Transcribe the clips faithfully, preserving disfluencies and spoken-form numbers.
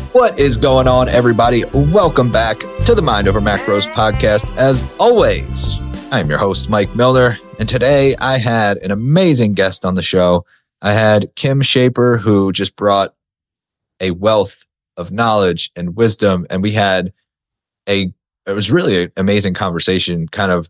What is going on, everybody? Welcome back to the Mind Over Macros podcast. As always, I'm your host, Mike Milner, and today I had an amazing guest on the show. I had Kim Shaper, who just brought a wealth of knowledge and wisdom, and we had a, it was really an amazing conversation, kind of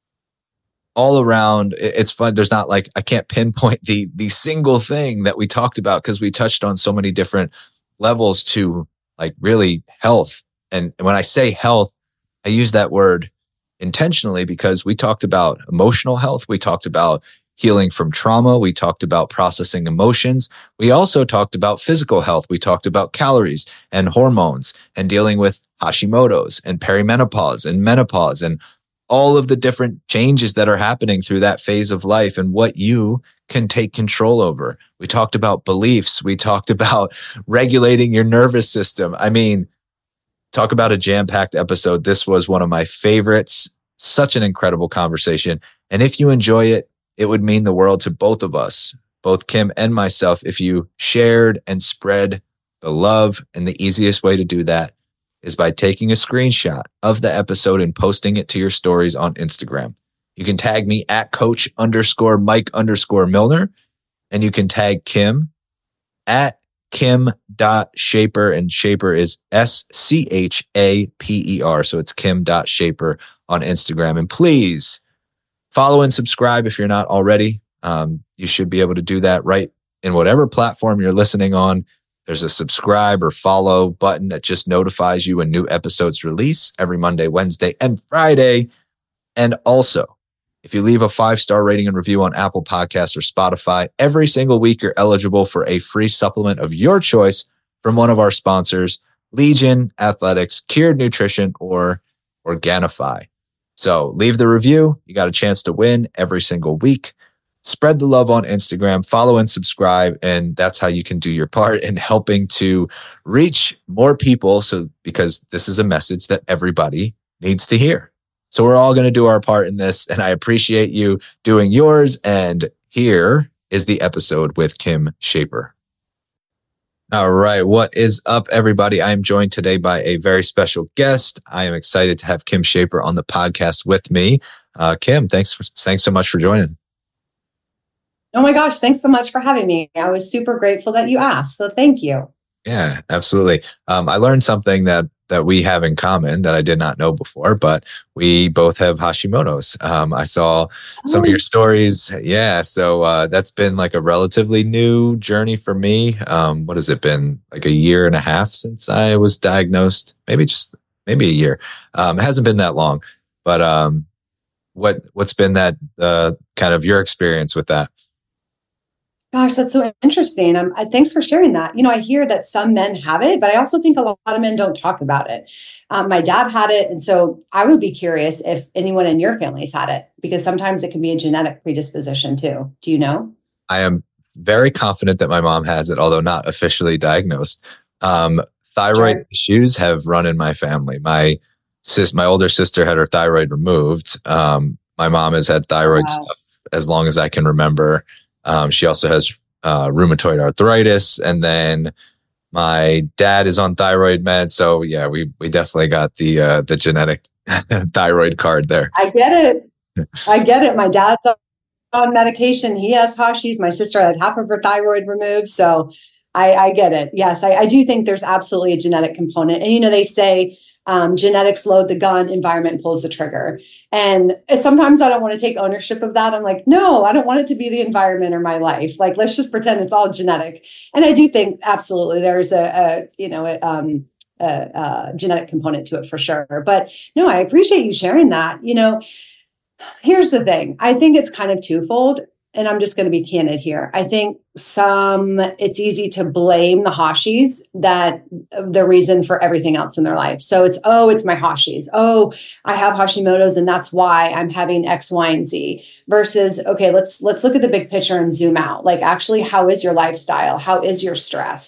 all around. It's fun. There's not like, I can't pinpoint the the single thing that we talked about because we touched on so many different levels to like really health. And when I say health, I use that word intentionally because we talked about emotional health. We talked about healing from trauma. We talked about processing emotions. We also talked about physical health. We talked about calories and hormones and dealing with Hashimoto's and perimenopause and menopause and all of the different changes that are happening through that phase of life and what you can take control over. We talked about beliefs. We talked about regulating your nervous system. I mean, talk about a jam-packed episode. This was one of my favorites. Such an incredible conversation. And if you enjoy it, it would mean the world to both of us, both Kim and myself, if you shared and spread the love. And the easiest way to do that is by taking a screenshot of the episode and posting it to your stories on Instagram. You can tag me at coach underscore Mike underscore Milner, and you can tag Kim at Kim dot Shaper, and Shaper is S C H A P E R. So it's Kim dot Shaper on Instagram. And please follow and subscribe if you're not already. Um, you should be able to do that right in whatever platform you're listening on. There's a subscribe or follow button that just notifies you when new episodes release every Monday, Wednesday, and Friday. And also, if you leave a five-star rating and review on Apple Podcasts or Spotify, every single week you're eligible for a free supplement of your choice from one of our sponsors, Legion Athletics, Cured Nutrition, or Organifi. So leave the review. You got a chance to win every single week. Spread the love on Instagram, follow and subscribe, and that's how you can do your part in helping to reach more people. So, because this is a message that everybody needs to hear. So we're all going to do our part in this, and I appreciate you doing yours. And here is the episode with Kim Shaper. All right. What is up, everybody? I am joined today by a very special guest. I am excited to have Kim Shaper on the podcast with me. Uh, Kim, thanks for, thanks so much for joining. Oh my gosh, thanks so much for having me. I was super grateful that you asked. So thank you. Yeah, absolutely. Um, I learned something that that we have in common that I did not know before, but we both have Hashimoto's. Um, I saw some oh. of your stories. Yeah. So uh, that's been like a relatively new journey for me. Um, what has it been? Like a year and a half since I was diagnosed? Maybe just, maybe a year. Um, it hasn't been that long, but um, what, what's been that uh, kind of your experience with that? Gosh, that's so interesting. Um, I, thanks for sharing that. You know, I hear that some men have it, but I also think a lot of men don't talk about it. Um, my dad had it. And so I would be curious if anyone in your family's had it, because sometimes it can be a genetic predisposition too. Do you know? I am very confident that my mom has it, although not officially diagnosed. Um, thyroid sure. issues have run in my family. My sis, my older sister had her thyroid removed. Um, my mom has had thyroid wow. stuff as long as I can remember. Um, she also has uh, rheumatoid arthritis, and then my dad is on thyroid meds. So yeah, we we definitely got the uh, the genetic thyroid card there. I get it. I get it. My dad's on medication. He has Hashis. My sister had half of her thyroid removed. So I, I get it. Yes, I, I do think there's absolutely a genetic component. And you know, they say Um, genetics load the gun, environment pulls the trigger. And sometimes I don't want to take ownership of that. I'm like, no, I don't want it to be the environment or my life. Like, let's just pretend it's all genetic. And I do think absolutely there's a, a you know, a, um, a, a genetic component to it for sure. But no, I appreciate you sharing that. You know, here's the thing. I think it's kind of twofold. And I'm just going to be candid here. I think some, it's easy to blame the Hashis that the reason for everything else in their life. So it's, oh, it's my Hashis. Oh, I have Hashimoto's and that's why I'm having X, Y, and Z versus, okay, let's, let's look at the big picture and zoom out. Like, actually, how is your lifestyle? How is your stress?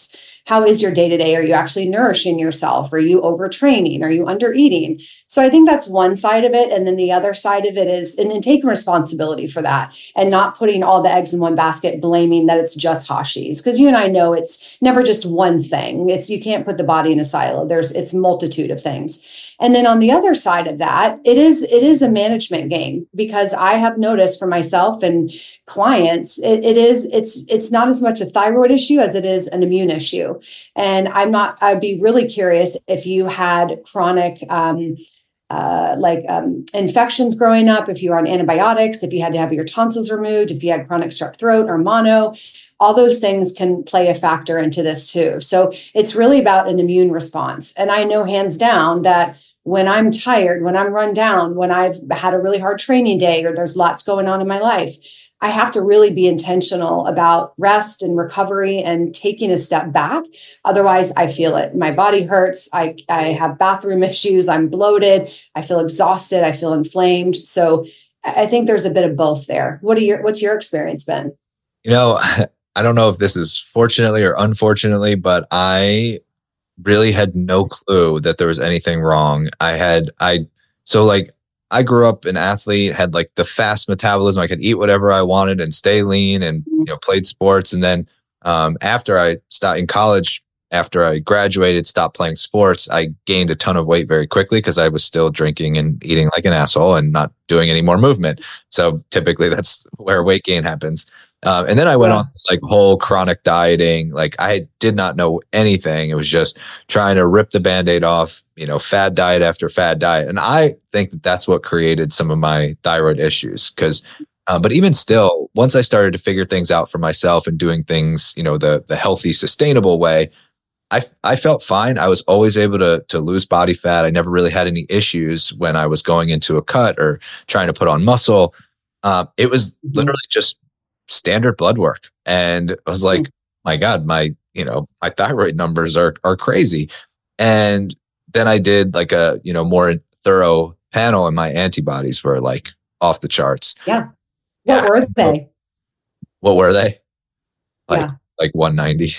how is your day to day? Are you actually nourishing yourself? Are you overtraining? Are you under eating? So I think that's one side of it. And then the other side of it is, and then taking responsibility for that and not putting all the eggs in one basket, blaming that it's just Hashis. Because you and I know it's never just one thing. It's, you can't put the body in a silo. There's, it's multitude of things. And then on the other side of that, it is, it is a management game, because I have noticed for myself and clients, it, it is, it's, it's not as much a thyroid issue as it is an immune issue. And I'm not, I'd be really curious if you had chronic, um, uh, like um, infections growing up, if you were on antibiotics, if you had to have your tonsils removed, if you had chronic strep throat or mono, all those things can play a factor into this too. So it's really about an immune response. And I know hands down that when I'm tired, when I'm run down, when I've had a really hard training day, or there's lots going on in my life, I have to really be intentional about rest and recovery and taking a step back. Otherwise, I feel it. My body hurts. I, I have bathroom issues. I'm bloated. I feel exhausted. I feel inflamed. So I think there's a bit of both there. What are your, what's your experience been? You know, I don't know if this is fortunately or unfortunately, but I really had no clue that there was anything wrong. I had, I, so like, I grew up an athlete, had like the fast metabolism. I could eat whatever I wanted and stay lean, and, you know, played sports. And then, um, after I stopped in college, after I graduated, stopped playing sports, I gained a ton of weight very quickly because I was still drinking and eating like an asshole and not doing any more movement. So typically that's where weight gain happens. Uh, and then I went yeah. on this like whole chronic dieting. Like I did not know anything. It was just trying to rip the Band-Aid off, you know, fad diet after fad diet. And I think that that's what created some of my thyroid issues. Cause, uh, but even still, once I started to figure things out for myself and doing things, you know, the, the healthy, sustainable way, I, I felt fine. I was always able to, to lose body fat. I never really had any issues when I was going into a cut or trying to put on muscle. Uh, it was literally just standard blood work. And I was like, my God, my, you know, my thyroid numbers are, are crazy. And then I did like a, you know, more thorough panel, and my antibodies were like off the charts. Yeah. What yeah. were they? What were they? Like, yeah. like one ninety.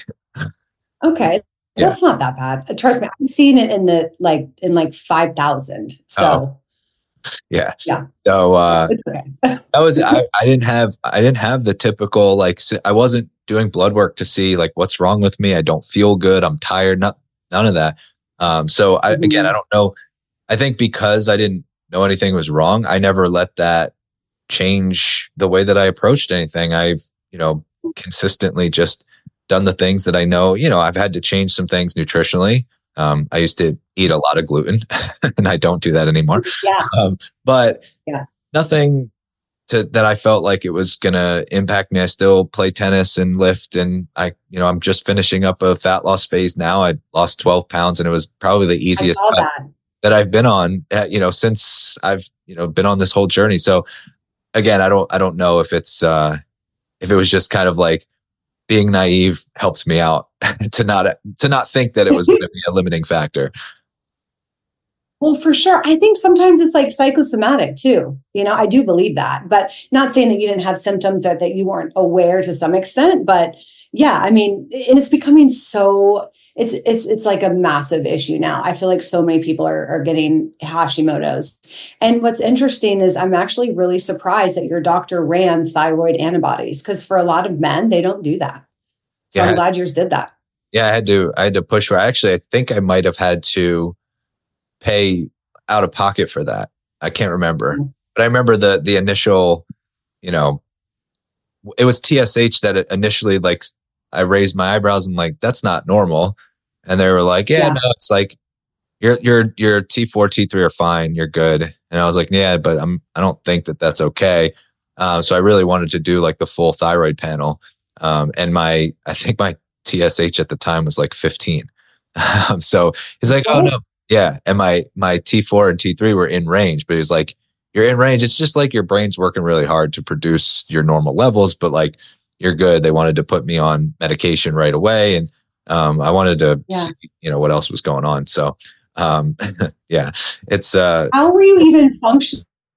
Okay. Yeah. That's not that bad. Trust me. I've seen it in the, like, in like five thousand. So oh. Yeah. Yeah. So, uh, okay. that was, I, I didn't have, I didn't have the typical, like, I wasn't doing blood work to see like, what's wrong with me. I don't feel good. I'm tired. Not, none of that. Um, so I, mm-hmm. again, I don't know. I think because I didn't know anything was wrong, I never let that change the way that I approached anything. I've, you know, consistently just done the things that I know, you know, I've had to change some things nutritionally. Um, I used to eat a lot of gluten and I don't do that anymore. Yeah. Um, but yeah. nothing to, that I felt like it was going to impact me. I still play tennis and lift, and I, you know, I'm just finishing up a fat loss phase now. I lost twelve pounds, and it was probably the easiest that. that I've been on, uh, you know, since I've, you know, been on this whole journey. So again, I don't, I don't know if it's, uh, if it was just kind of like, being naive helped me out to not to not think that it was going to be a limiting factor. Well, for sure. I think sometimes it's like psychosomatic too. You know, I do believe that, but not saying that you didn't have symptoms that, that you weren't aware to some extent. But yeah, I mean, and it's becoming so, it's it's it's like a massive issue now. I feel like so many people are, are getting Hashimoto's. And what's interesting is I'm actually really surprised that your doctor ran thyroid antibodies, because for a lot of men, they don't do that. So yeah. I'm glad yours did that. Yeah, I had to, I had to push for, actually, I think I might have had to pay out of pocket for that. I can't remember, mm-hmm. but I remember the, the initial, you know, it was T S H that initially, like, I raised my eyebrows and like, that's not normal. And they were like, yeah, yeah. no, it's like your, your, your T four, T three are fine. You're good. And I was like, yeah, but I'm, I don't think that that's okay. Uh, so I really wanted to do like the full thyroid panel. Um, and my, I think my T S H at the time was like fifteen. Um, so he's like, oh no. Yeah. And my, my T four and T three were in range, but he's like, you're in range. It's just like your brain's working really hard to produce your normal levels, but like you're good. They wanted to put me on medication right away. And, um, I wanted to yeah. see, you know, what else was going on. So, um, yeah, it's, uh, how were you even functioning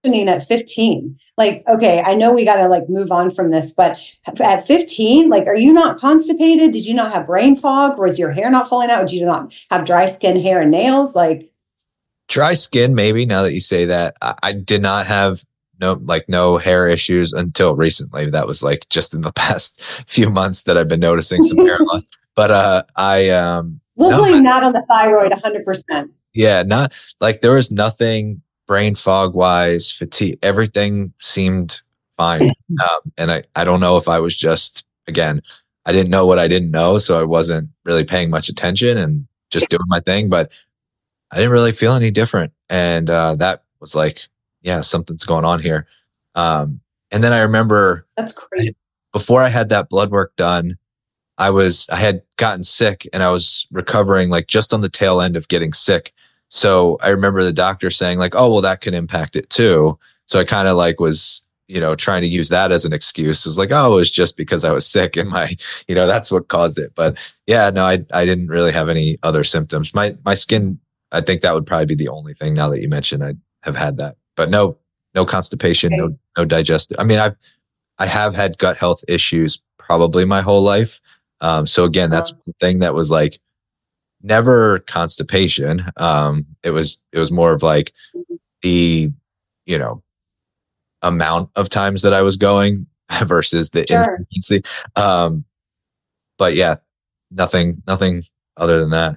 at fifteen. Like, okay, I know we got to like move on from this, but at fifteen, like, are you not constipated? Did you not have brain fog? Was your hair not falling out? Did you not have dry skin, hair, and nails? Like, dry skin, maybe. Now that you say that, I, I did not have no like no hair issues until recently. That was like just in the past few months that I've been noticing some hair loss. But uh, I um, we'll no, blame that on the thyroid, one hundred percent. Yeah, not like there was nothing brain fog wise, fatigue, everything seemed fine. Um, and I, I don't know if I was just, again, I didn't know what I didn't know. So I wasn't really paying much attention and just doing my thing, but I didn't really feel any different. And uh, that was like, yeah, something's going on here. Um, and then I remember that's great. Before I had that blood work done, I was, I had gotten sick and I was recovering like just on the tail end of getting sick. So I remember the doctor saying like, oh, well, that could impact it too. So I kind of like was, you know, trying to use that as an excuse. It was like, oh, it was just because I was sick and my, you know, that's what caused it. But yeah, no, I I didn't really have any other symptoms. My my skin, I think that would probably be the only thing now that you mentioned I have had that. But no, no constipation, okay. no no digestive. I mean, I've I have had gut health issues probably my whole life. Um, so again, that's one thing that was like, never constipation. Um, it was, it was more of like the, you know, amount of times that I was going versus the sure. frequency. Um, but yeah, nothing, nothing other than that.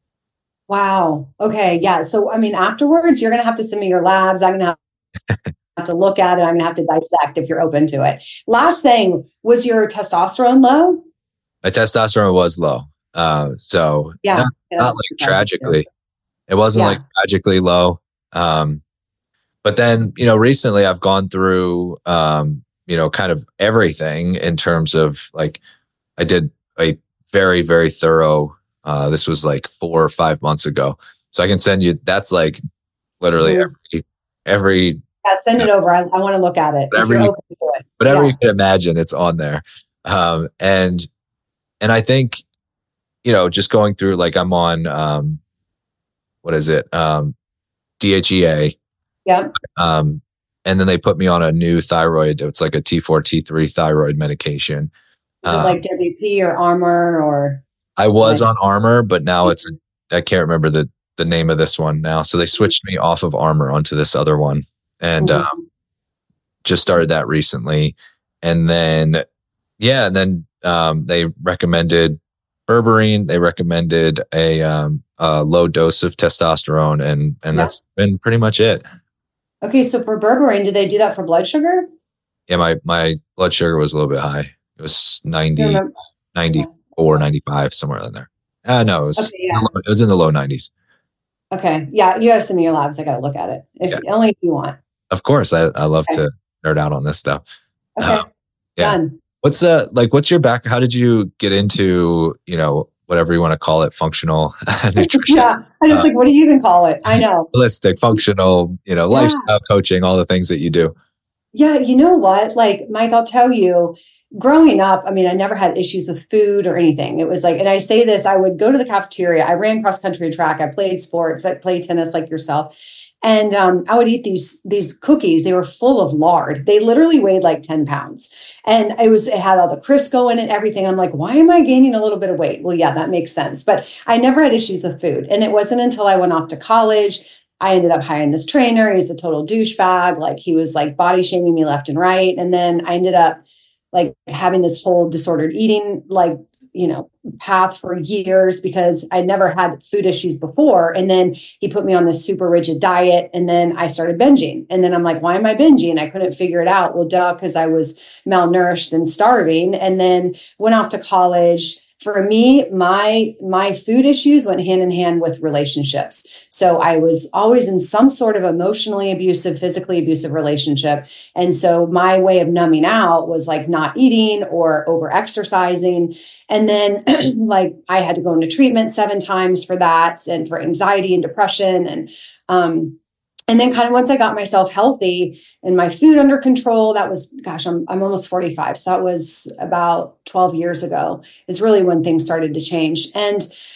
Wow. Okay. Yeah. So, I mean, afterwards you're going to have to send me your labs. I'm going to have have to look at it. I'm going to have to dissect if you're open to it. Last thing, was your testosterone low? My testosterone was low. Uh, so yeah, not, not like tragically, it wasn't yeah. like tragically low. Um, but then, you know, recently I've gone through, um, you know, kind of everything in terms of like, I did a very, very thorough, uh, this was like four or five months ago. So I can send you, that's like literally mm-hmm. every, every, yeah, send it over. I, I want to look at it. Whatever, you, it. whatever yeah. you can imagine, it's on there. Um, and, and I think, you know, just going through, like I'm on, um, what is it? Um, D H E A. Yeah. Um, and then they put me on a new thyroid. It's like a T four, T three thyroid medication. Is it um, like W P or Armor or? I was like, on Armor, but now it's, I can't remember the, the name of this one now. So they switched me off of Armor onto this other one and, mm-hmm. um, just started that recently. And then, yeah, and then, um, they recommended berberine. They recommended a, um, a low dose of testosterone, and and yeah. that's been pretty much it. Okay, so for berberine, did they do that for blood sugar? Yeah, my my blood sugar was a little bit high. It was ninety, ninety-four, ninety-five, somewhere in there. Uh, no, it was okay, yeah. it was in the low nineties. Okay, yeah, you got to send me your labs. I got to look at it, if yeah. only if you want. Of course, I I love okay. to nerd out on this stuff. Okay, um, yeah. Done. What's uh like? What's your back? How did you get into, you know, whatever you want to call it, functional nutrition? Yeah, I just uh, like, what do you even call it? I know. Holistic, functional, you know, yeah. lifestyle coaching, all the things that you do. Yeah, you know what? Like, Mike, I'll tell you, growing up, I mean, I never had issues with food or anything. It was like, and I say this, I would go to the cafeteria. I ran cross country track. I played sports. I played tennis like yourself. And um, I would eat these these cookies. They were full of lard. They literally weighed like ten pounds. And it was it had all the Crisco in it, everything. I'm like, why am I gaining a little bit of weight? Well, yeah, that makes sense. But I never had issues with food. And it wasn't until I went off to college, I ended up hiring this trainer. He's a total douchebag. Like, he was like body shaming me left and right. And then I ended up like having this whole disordered eating, like, you know, path for years because I never had food issues before. And then he put me on this super rigid diet, and then I started binging. And then I'm like, why am I binging? I couldn't figure it out. Well, duh, because I was malnourished and starving. And then went off to college. For me, my my food issues went hand in hand with relationships. So I was always in some sort of emotionally abusive, physically abusive relationship. And so my way of numbing out was like not eating or over exercising. And then like I had to go into treatment seven times for that, and for anxiety and depression. And um And then kind of once I got myself healthy and my food under control, that was, gosh, I'm I'm almost forty-five. So that was about twelve years ago is really when things started to change. And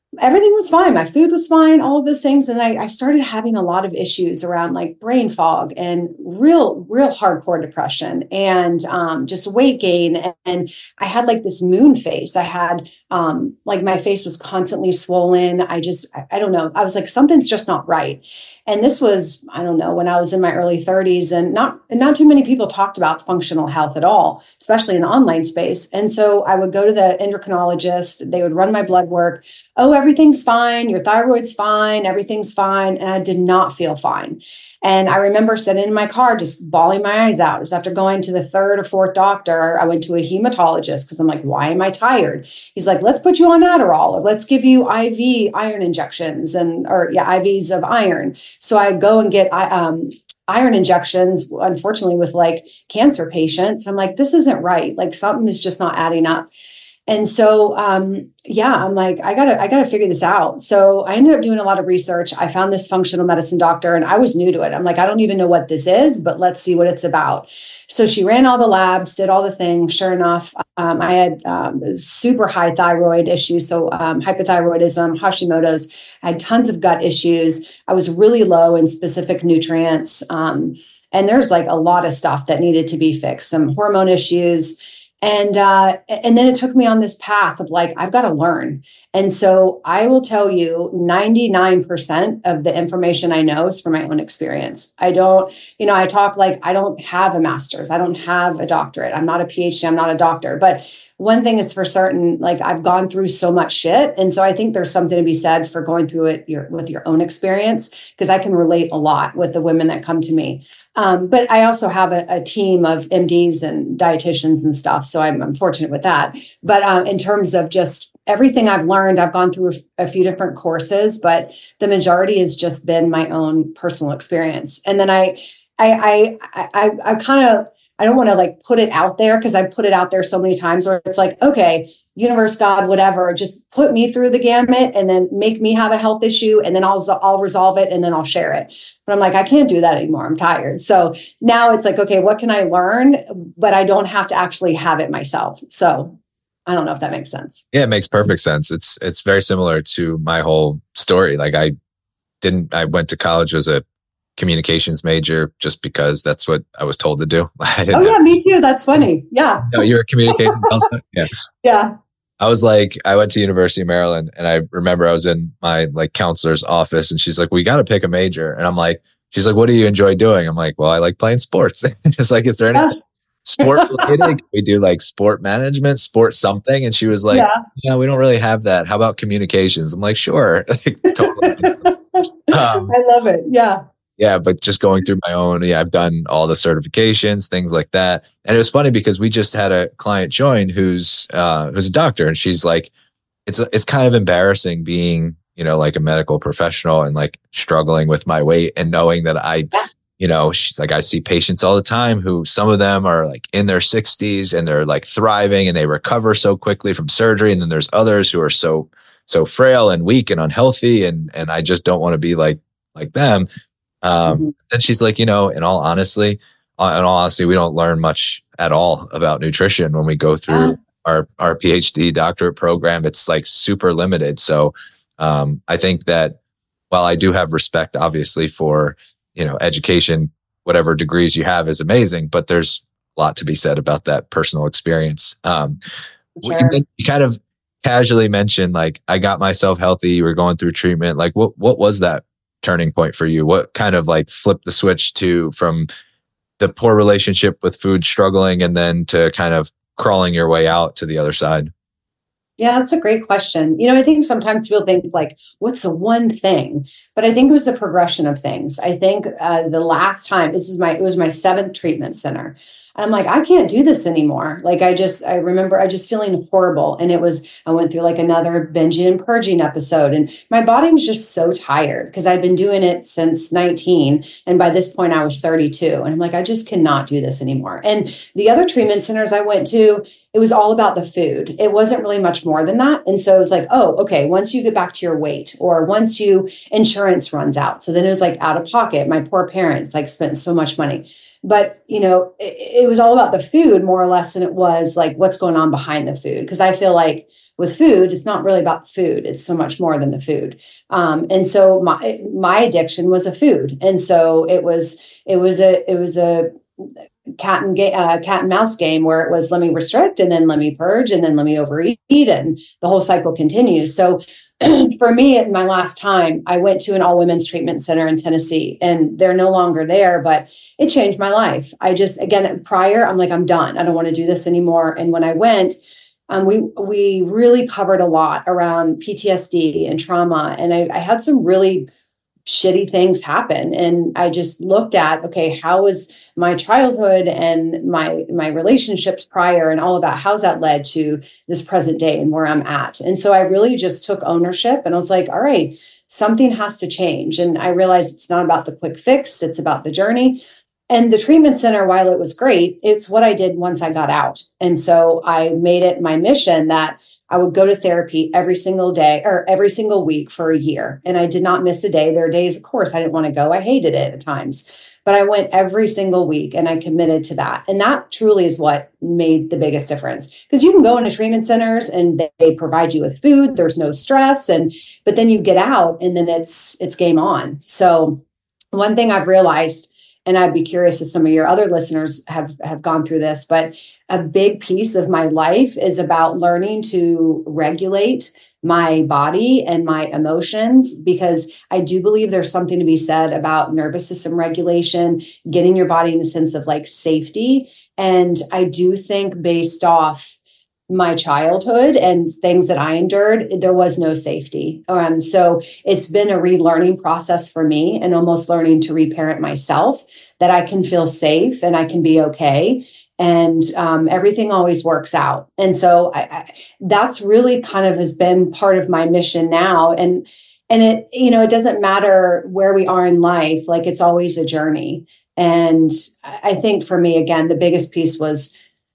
everything was fine. My food was fine, all of those things. And I, I started having a lot of issues around like brain fog and real, real hardcore depression and um, just weight gain. And, and I had like this moon face. I had um, like my face was constantly swollen. I just, I, I don't know. I was like, something's just not right. And this was, I don't know, when I was in my early thirties, and not and not too many people talked about functional health at all, especially in the online space. And so I would go to the endocrinologist, they would run my blood work. Oh, everything's fine. Your thyroid's fine. Everything's fine. And I did not feel fine. And I remember sitting in my car, just bawling my eyes out. It was after going to the third or fourth doctor. I went to a hematologist because I'm like, why am I tired? He's like, let's put you on Adderall, or let's give you I V iron injections and, or yeah, I Vs of iron. So I go and get um, iron injections, unfortunately, with like cancer patients. I'm like, this isn't right. Like something is just not adding up. And so, um, yeah, I'm like, I gotta, I gotta figure this out. So I ended up doing a lot of research. I found this functional medicine doctor, and I was new to it. I'm like, I don't even know what this is, but let's see what it's about. So she ran all the labs, did all the things. Sure enough, um, I had um, super high thyroid issues. So um, hypothyroidism, Hashimoto's. I had tons of gut issues. I was really low in specific nutrients. Um, and there's like a lot of stuff that needed to be fixed, some hormone issues. And uh, and then it took me on this path of like, I've got to learn. And so I will tell you ninety-nine percent of the information I know is from my own experience. I don't, you know, I talk like I don't have a master's. I don't have a doctorate. I'm not a PhD. I'm not a doctor. But one thing is for certain, like I've gone through so much shit. And so I think there's something to be said for going through it your, with your own experience, because I can relate a lot with the women that come to me. Um, but I also have a, a team of M Ds and dietitians and stuff. So I'm, I'm fortunate with that. But um, in terms of just everything I've learned, I've gone through a few different courses, but the majority has just been my own personal experience. And then I, I, I, I, I kind of, I don't want to like put it out there because I put it out there so many times where it's like, okay, universe, God, whatever, just put me through the gamut and then make me have a health issue. And then I'll, I'll resolve it and then I'll share it. But I'm like, I can't do that anymore. I'm tired. So now it's like, okay, what can I learn? But I don't have to actually have it myself. So I don't know if that makes sense. Yeah, it makes perfect sense. It's, it's very similar to my whole story. Like I didn't, I went to college as a communications major just because that's what I was told to do. I didn't oh yeah, have, me too. That's funny. Yeah. No, you're a communications also? Yeah. Yeah. I was like, I went to University of Maryland, and I remember I was in my like counselor's office, and she's like, we got to pick a major. And I'm like, she's like, what do you enjoy doing? I'm like, well, I like playing sports. It's like, is there anything yeah. sport related? Can we do like sport management, sport something? And she was like, yeah. yeah, we don't really have that. How about communications? I'm like, sure. Totally. Um, I love it. Yeah. Yeah, but just going through my own, yeah, I've done all the certifications, things like that. And it was funny because we just had a client join who's uh, who's a doctor, and she's like, it's it's kind of embarrassing being, you know, like a medical professional and like struggling with my weight and knowing that I, you know, she's like, I see patients all the time who some of them are like in their sixties and they're like thriving and they recover so quickly from surgery, and then there's others who are so so frail and weak and unhealthy, and and I just don't want to be like like them. Um, mm-hmm. Then she's like, you know, in all honestly, in all honesty, we don't learn much at all about nutrition when we go through uh, our, our PhD doctorate program. It's like super limited. So, um, I think that while I do have respect, obviously, for, you know, education, whatever degrees you have is amazing, but there's a lot to be said about that personal experience. Um, sure. you, you kind of casually mentioned, like, I got myself healthy. You were going through treatment. Like, what, what was that turning point for you? What kind of like flipped the switch to from the poor relationship with food, struggling, and then to kind of crawling your way out to the other side? Yeah, that's a great question. You know, I think sometimes people think like, what's the one thing? But I think it was a progression of things. I think uh, the last time, this is my, it was my seventh treatment center. And I'm like, I can't do this anymore. Like, I just, I remember I just feeling horrible. And it was, I went through like another binging and purging episode, and my body was just so tired because I'd been doing it since nineteen. And by this point I was thirty-two. And I'm like, I just cannot do this anymore. And the other treatment centers I went to, it was all about the food. It wasn't really much more than that. And so it was like, oh, okay, once you get back to your weight, or once you insurance runs out. So then it was like out of pocket. My poor parents like spent so much money. But, you know, it, it was all about the food more or less than it was like what's going on behind the food. Because I feel like with food, it's not really about the food. It's so much more than the food. Um, and so my my addiction was a food. And so it was it was a it was a cat and ga- uh, cat and mouse game where it was let me restrict and then let me purge and then let me overeat, and the whole cycle continues. So for me, at my last time, I went to an all women's treatment center in Tennessee, and they're no longer there, but it changed my life. I just, again, prior, I'm like, I'm done. I don't want to do this anymore. And when I went, um, we we really covered a lot around P T S D and trauma, and I, I had some really shitty things happen. And I just looked at, okay, how was my childhood and my my relationships prior and all of that, how's that led to this present day and where I'm at? And so I really just took ownership, and I was like, all right, something has to change. And I realized it's not about the quick fix, it's about the journey. And the treatment center, while it was great, it's what I did once I got out. And so I made it my mission that I would go to therapy every single day or every single week for a year. And I did not miss a day. There are days, of course, I didn't want to go. I hated it at times, but I went every single week and I committed to that. And that truly is what made the biggest difference, because you can go into treatment centers and they provide you with food. There's no stress. And, but then you get out and then it's, it's game on. So one thing I've realized, and I'd be curious if some of your other listeners have, have gone through this, but a big piece of my life is about learning to regulate my body and my emotions, because I do believe there's something to be said about nervous system regulation, getting your body in a sense of like safety. And I do think based off my childhood and things that I endured, there was no safety. Um, so it's been a relearning process for me, and almost learning to reparent myself, that I can feel safe and I can be okay. And um, everything always works out. And so I, I, that's really kind of has been part of my mission now. And, and it, you know, it doesn't matter where we are in life, like it's always a journey. And I think for me, again, the biggest piece was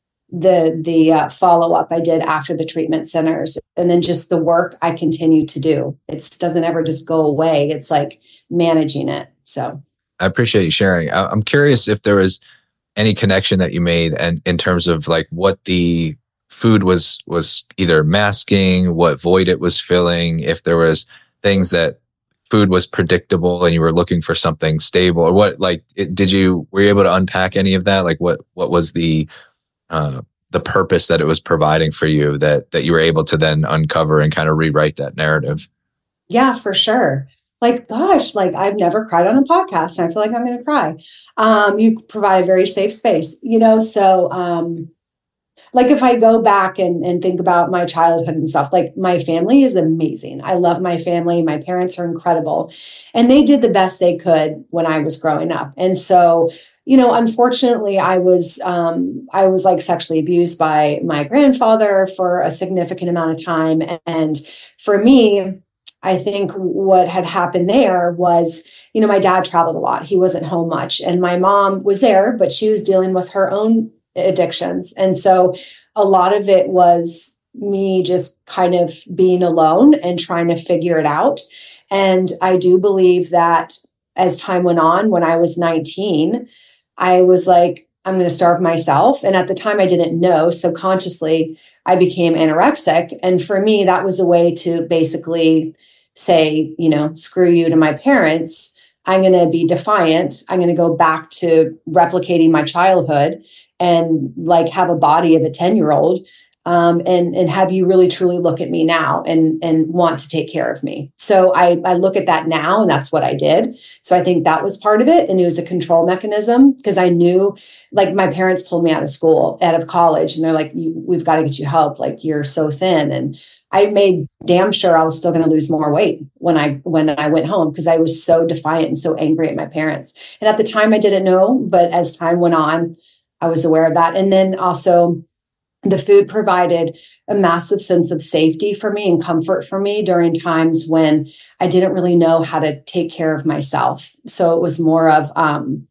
the the uh, follow-up I did after the treatment centers, and then just the work I continue to do. It doesn't ever just go away. It's like managing it. So I appreciate you sharing. I'm curious if there was any connection that you made, and in terms of like what the food was was either masking, what void it was filling, if there was things that food was predictable and you were looking for something stable, or what, like, it, did you, were you able to unpack any of that? Like what, what was the, uh, the purpose that it was providing for you that, that you were able to then uncover and kind of rewrite that narrative? Yeah, for sure. Like, gosh, like I've never cried on a podcast, and I feel like I'm going to cry. Um, you provide a very safe space, you know? So, um, like if I go back and, and think about my childhood and stuff, like my family is amazing. I love my family. My parents are incredible, and they did the best they could when I was growing up. And so, you know, unfortunately, I was um, I was like sexually abused by my grandfather for a significant amount of time. And for me, I think what had happened there was, you know, my dad traveled a lot. He wasn't home much. And my mom was there, but she was dealing with her own addictions. And so a lot of it was me just kind of being alone and trying to figure it out. And I do believe that as time went on, when I was nineteen, I was like, I'm going to starve myself. And at the time I didn't know, subconsciously, I became anorexic. And for me, that was a way to basically say, you know, screw you to my parents. I'm going to be defiant. I'm going to go back to replicating my childhood and like have a body of a ten year old. Um, and, and have you really truly look at me now and, and want to take care of me. So I, I look at that now, and that's what I did. So I think that was part of it. And it was a control mechanism, because I knew, like, my parents pulled me out of school, out of college, and they're like, you, we've got to get you help. Like, you're so thin. And I made damn sure I was still going to lose more weight when I, when I went home, because I was so defiant and so angry at my parents. And at the time I didn't know, but as time went on, I was aware of that. And then also, the food provided a massive sense of safety for me and comfort for me during times when I didn't really know how to take care of myself. So it was more of, um,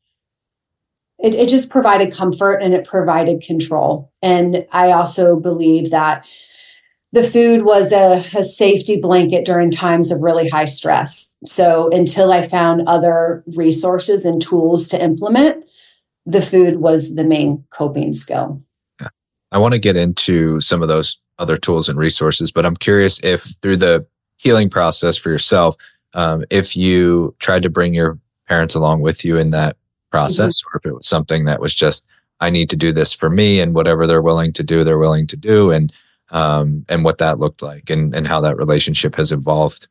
it, it just provided comfort, and it provided control. And I also believe that the food was a, a safety blanket during times of really high stress. So until I found other resources and tools to implement, the food was the main coping skill. I want to get into some of those other tools and resources. But I'm curious if through the healing process for yourself, um, if you tried to bring your parents along with you in that process, mm-hmm. or if it was something that was just, I need to do this for me, and whatever they're willing to do, they're willing to do, and um, and what that looked like, and and how that relationship has evolved.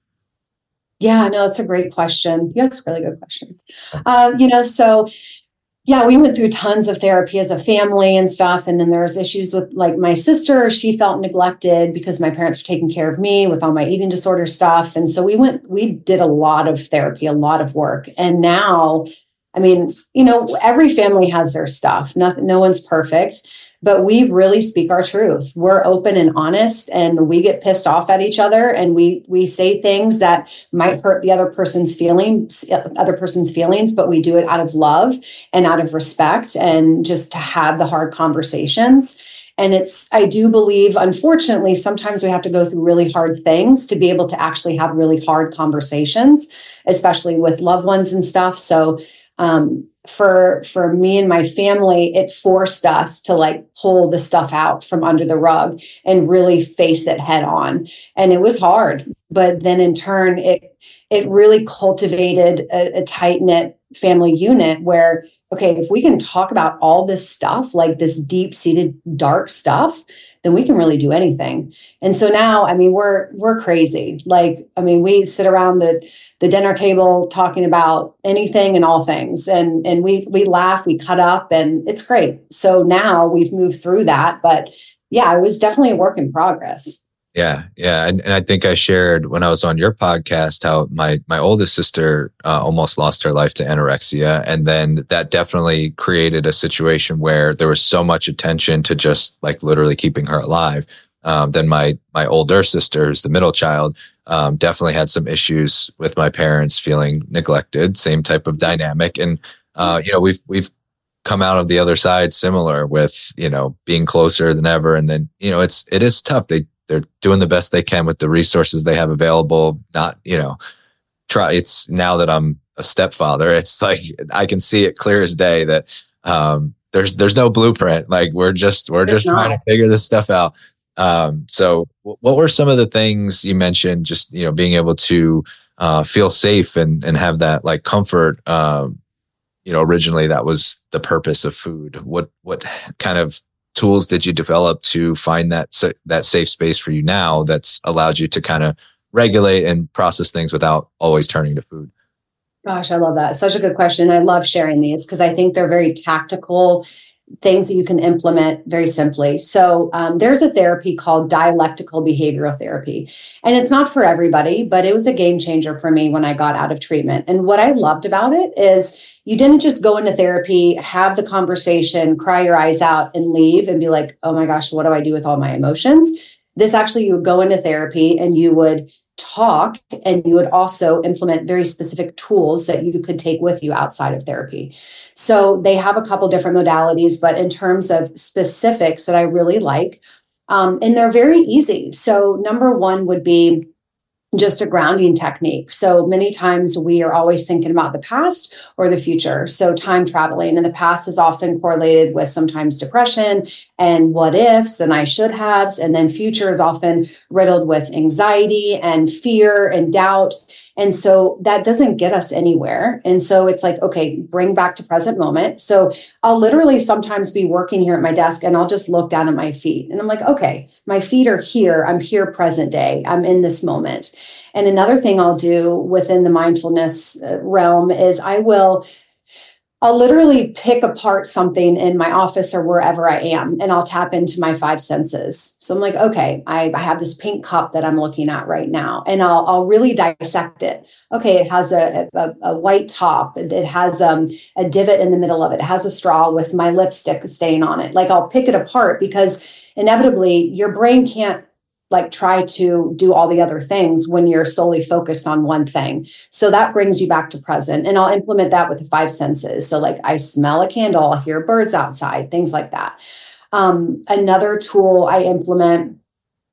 Yeah, no, it's a great question. You ask really good questions. Um, you know, so yeah, we went through tons of therapy as a family and stuff. And then there was issues with like my sister. She felt neglected because my parents were taking care of me with all my eating disorder stuff. And so we went, we did a lot of therapy, a lot of work. And now, I mean, you know, every family has their stuff. Nothing, no one's perfect, but we really speak our truth. We're open and honest, and we get pissed off at each other, and we we say things that might hurt the other person's feelings, other person's feelings, but we do it out of love and out of respect, and just to have the hard conversations. And it's, I do believe, unfortunately, sometimes we have to go through really hard things to be able to actually have really hard conversations, especially with loved ones and stuff. So um, for for me and my family, it forced us to like pull the stuff out from under the rug and really face it head on. And it was hard, but then in turn, it it really cultivated a, a tight-knit family unit where, okay, if we can talk about all this stuff, like this deep-seated dark stuff, then we can really do anything. And so now, I mean, we're we're crazy. Like, I mean, we sit around the the dinner table talking about anything and all things, and and we we laugh, we cut up, and it's great. So now we've moved through that, but yeah, it was definitely a work in progress. Yeah, yeah, and, and I think I shared when I was on your podcast how my my oldest sister uh, almost lost her life to anorexia, and then that definitely created a situation where there was so much attention to just like literally keeping her alive. Um, then my my older sisters, the middle child, um, definitely had some issues with my parents feeling neglected. Same type of dynamic, and uh, you know we've we've come out of the other side similar with you know being closer than ever, and then you know it's it is tough. They They're doing the best they can with the resources they have available. Not, you know, try. It's now that I'm a stepfather, it's like I can see it clear as day that um, there's there's no blueprint. Like we're just we're just trying to figure this stuff out. Um, so, what were some of the things you mentioned? Just you know, being able to uh, feel safe and and have that like comfort. Um, you know, originally that was the purpose of food. What what kind of tools did you develop to find that that safe space for you now that's allowed you to kind of regulate and process things without always turning to food? Gosh, I love that. Such a good question. I love sharing these because I think they're very tactical things that you can implement very simply. So um, there's a therapy called dialectical behavioral therapy, and it's not for everybody, but it was a game changer for me when I got out of treatment. And what I loved about it is you didn't just go into therapy, have the conversation, cry your eyes out and leave and be like, oh my gosh, what do I do with all my emotions? This actually, you would go into therapy and you would talk, and you would also implement very specific tools that you could take with you outside of therapy. So they have a couple different modalities, but in terms of specifics that I really like, um, and they're very easy. So number one would be just a grounding technique. So many times we are always thinking about the past or the future. So time traveling in the past is often correlated with sometimes depression and what ifs and I should haves. And then future is often riddled with anxiety and fear and doubt. And so that doesn't get us anywhere. And so it's like, okay, bring back to present moment. So I'll literally sometimes be working here at my desk and I'll just look down at my feet and I'm like, okay, my feet are here. I'm here present day. I'm in this moment. And another thing I'll do within the mindfulness realm is I will I'll literally pick apart something in my office or wherever I am, and I'll tap into my five senses. So I'm like, okay, I, I have this pink cup that I'm looking at right now, and I'll I'll really dissect it. Okay, it has a, a, a white top. It has um, a divot in the middle of it. It has a straw with my lipstick stain on it. Like I'll pick it apart because inevitably your brain can't like try to do all the other things when you're solely focused on one thing. So that brings you back to present. And I'll implement that with the five senses. So like I smell a candle, I'll hear birds outside, things like that. Um, another tool I implement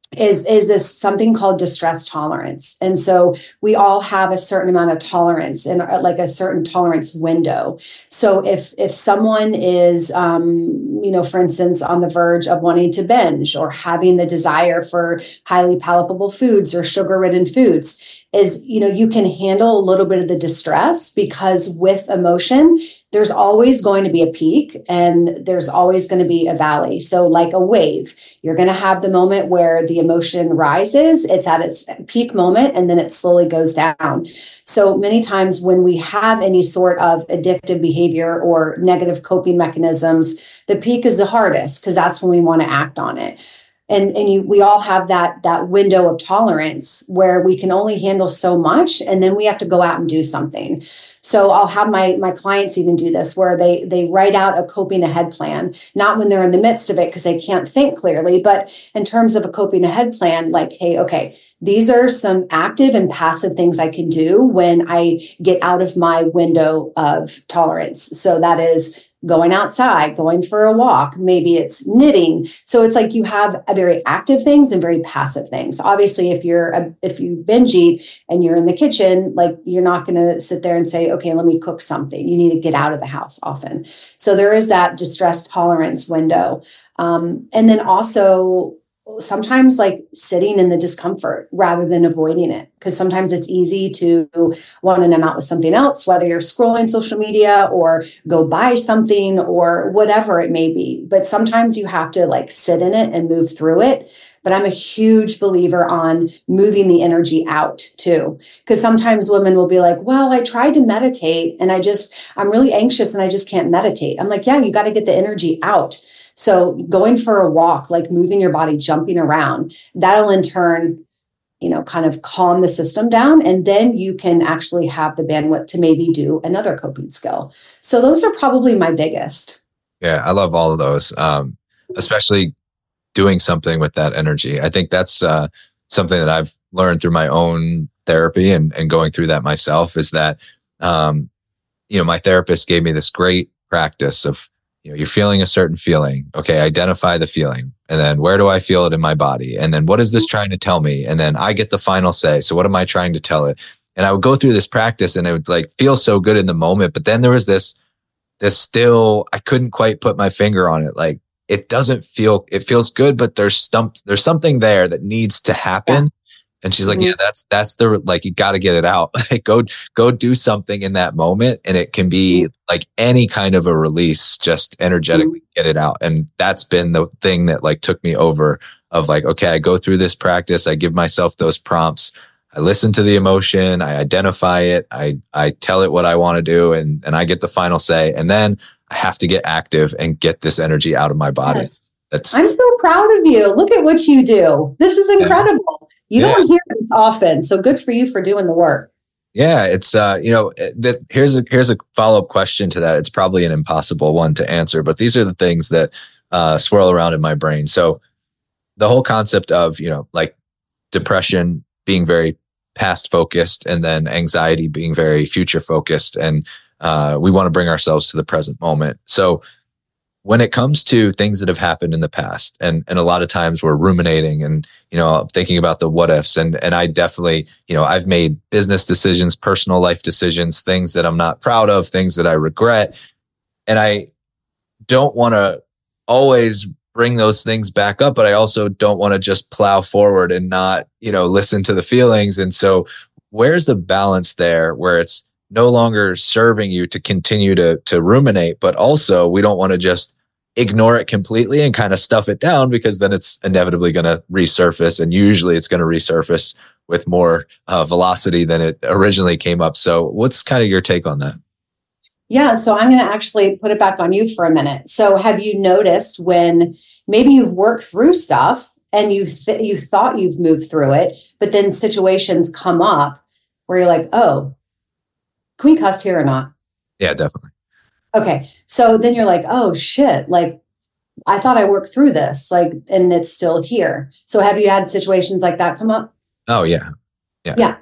is is this something called distress tolerance. And so we all have a certain amount of tolerance and like a certain tolerance window. So if if someone is um you know, for instance, on the verge of wanting to binge or having the desire for highly palatable foods or sugar-ridden foods, is, you know, you can handle a little bit of the distress, because with emotion, there's always going to be a peak and there's always going to be a valley. So like a wave, you're going to have the moment where the emotion rises, it's at its peak moment, and then it slowly goes down. So many times when we have any sort of addictive behavior or negative coping mechanisms, the peak is the hardest, because that's when we want to act on it. And, and you, we all have that, that window of tolerance where we can only handle so much, and then we have to go out and do something. So I'll have my, my clients even do this, where they, they write out a coping ahead plan, not when they're in the midst of it because they can't think clearly, but in terms of a coping ahead plan, like, hey, okay, these are some active and passive things I can do when I get out of my window of tolerance. So that is going outside, going for a walk, maybe it's knitting. So it's like you have a very active things and very passive things. Obviously, if you're a, if you binge eat and you're in the kitchen, like you're not going to sit there and say, okay, let me cook something. You need to get out of the house often. So there is that distress tolerance window. Um, and then also sometimes like sitting in the discomfort rather than avoiding it, because sometimes it's easy to want to numb out with something else, whether you're scrolling social media or go buy something or whatever it may be. But sometimes you have to like sit in it and move through it. But I'm a huge believer on moving the energy out too, because sometimes women will be like, well, I tried to meditate and I just, I'm really anxious and I just can't meditate. I'm like, yeah, you got to get the energy out. So going for a walk, like moving your body, jumping around, that'll in turn, you know, kind of calm the system down. And then you can actually have the bandwidth to maybe do another coping skill. So those are probably my biggest. Yeah, I love all of those, um, especially doing something with that energy. I think that's uh, something that I've learned through my own therapy and, and going through that myself, is that, um, you know, my therapist gave me this great practice of, you know, you're feeling a certain feeling. Okay, identify the feeling. And then where do I feel it in my body? And then what is this trying to tell me? And then I get the final say. So what am I trying to tell it? And I would go through this practice and it would like feel so good in the moment. But then there was this, this still, I couldn't quite put my finger on it. Like it doesn't feel, it feels good, but there's stumps, there's something there that needs to happen. Yeah. And she's like, mm-hmm. yeah, that's, that's the, like, you got to get it out. Like go, go do something in that moment. And it can be mm-hmm. like any kind of a release, just energetically mm-hmm. get it out. And that's been the thing that like took me over of like, okay, I go through this practice. I give myself those prompts. I listen to the emotion. I identify it. I, I tell it what I want to do, and, and I get the final say. And then I have to get active and get this energy out of my body. Yes. That's, I'm so proud of you. Look at what you do. This is incredible. Yeah. You yeah. don't hear this often. So good for you for doing the work. Yeah, it's, uh, you know, that here's a, here's a follow-up question to that. It's probably an impossible one to answer, but these are the things that uh, swirl around in my brain. So the whole concept of, you know, like depression being very past focused and then anxiety being very future focused. And uh, we want to bring ourselves to the present moment. So when it comes to things that have happened in the past, and, and a lot of times we're ruminating and, you know, thinking about the what ifs, and, and I definitely, you know, I've made business decisions, personal life decisions, things that I'm not proud of, things that I regret. And I don't want to always bring those things back up, but I also don't want to just plow forward and not, you know, listen to the feelings. And so where's the balance there where it's no longer serving you to continue to, to ruminate, but also we don't want to just ignore it completely and kind of stuff it down, because then it's inevitably going to resurface. And usually it's going to resurface with more uh, velocity than it originally came up. So what's kind of your take on that? Yeah, so I'm going to actually put it back on you for a minute. So have you noticed when maybe you've worked through stuff and you th- you thought you've moved through it, but then situations come up where you're like, oh, can we cuss here or not? Yeah, definitely. Okay. So then you're like, oh shit, like I thought I worked through this, like, and it's still here. So have you had situations like that come up? Oh yeah. Yeah. Yeah.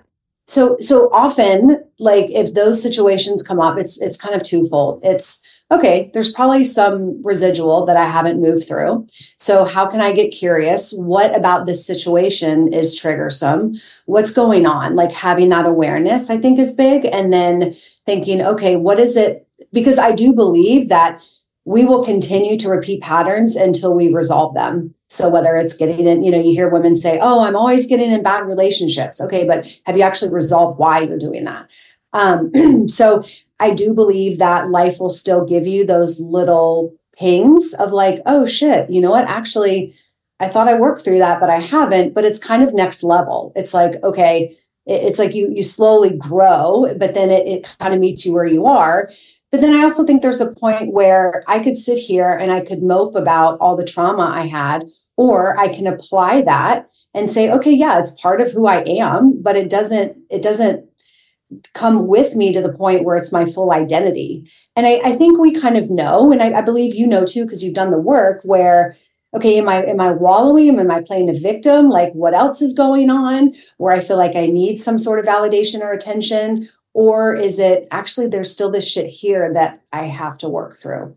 So, so often, like if those situations come up, it's, it's kind of twofold. It's, okay, there's probably some residual that I haven't moved through. So how can I get curious? What about this situation is triggersome? What's going on? Like having that awareness, I think is big. And then thinking, okay, what is it? Because I do believe that we will continue to repeat patterns until we resolve them. So whether it's getting in, you know, you hear women say, oh, I'm always getting in bad relationships. Okay, but have you actually resolved why you're doing that? Um, so I do believe that life will still give you those little pings of like, oh shit, you know what? Actually, I thought I worked through that, but I haven't, but it's kind of next level. It's like, okay, it's like you, you slowly grow, but then it, it kind of meets you where you are. But then I also think there's a point where I could sit here and I could mope about all the trauma I had, or I can apply that and say, okay, yeah, it's part of who I am, but it doesn't, it doesn't come with me to the point where it's my full identity. And I, I think we kind of know, and I, I believe you know too, because you've done the work where, okay, am I, am I wallowing? Am I playing a victim? Like what else is going on where I feel like I need some sort of validation or attention? Or is it actually there's still this shit here that I have to work through?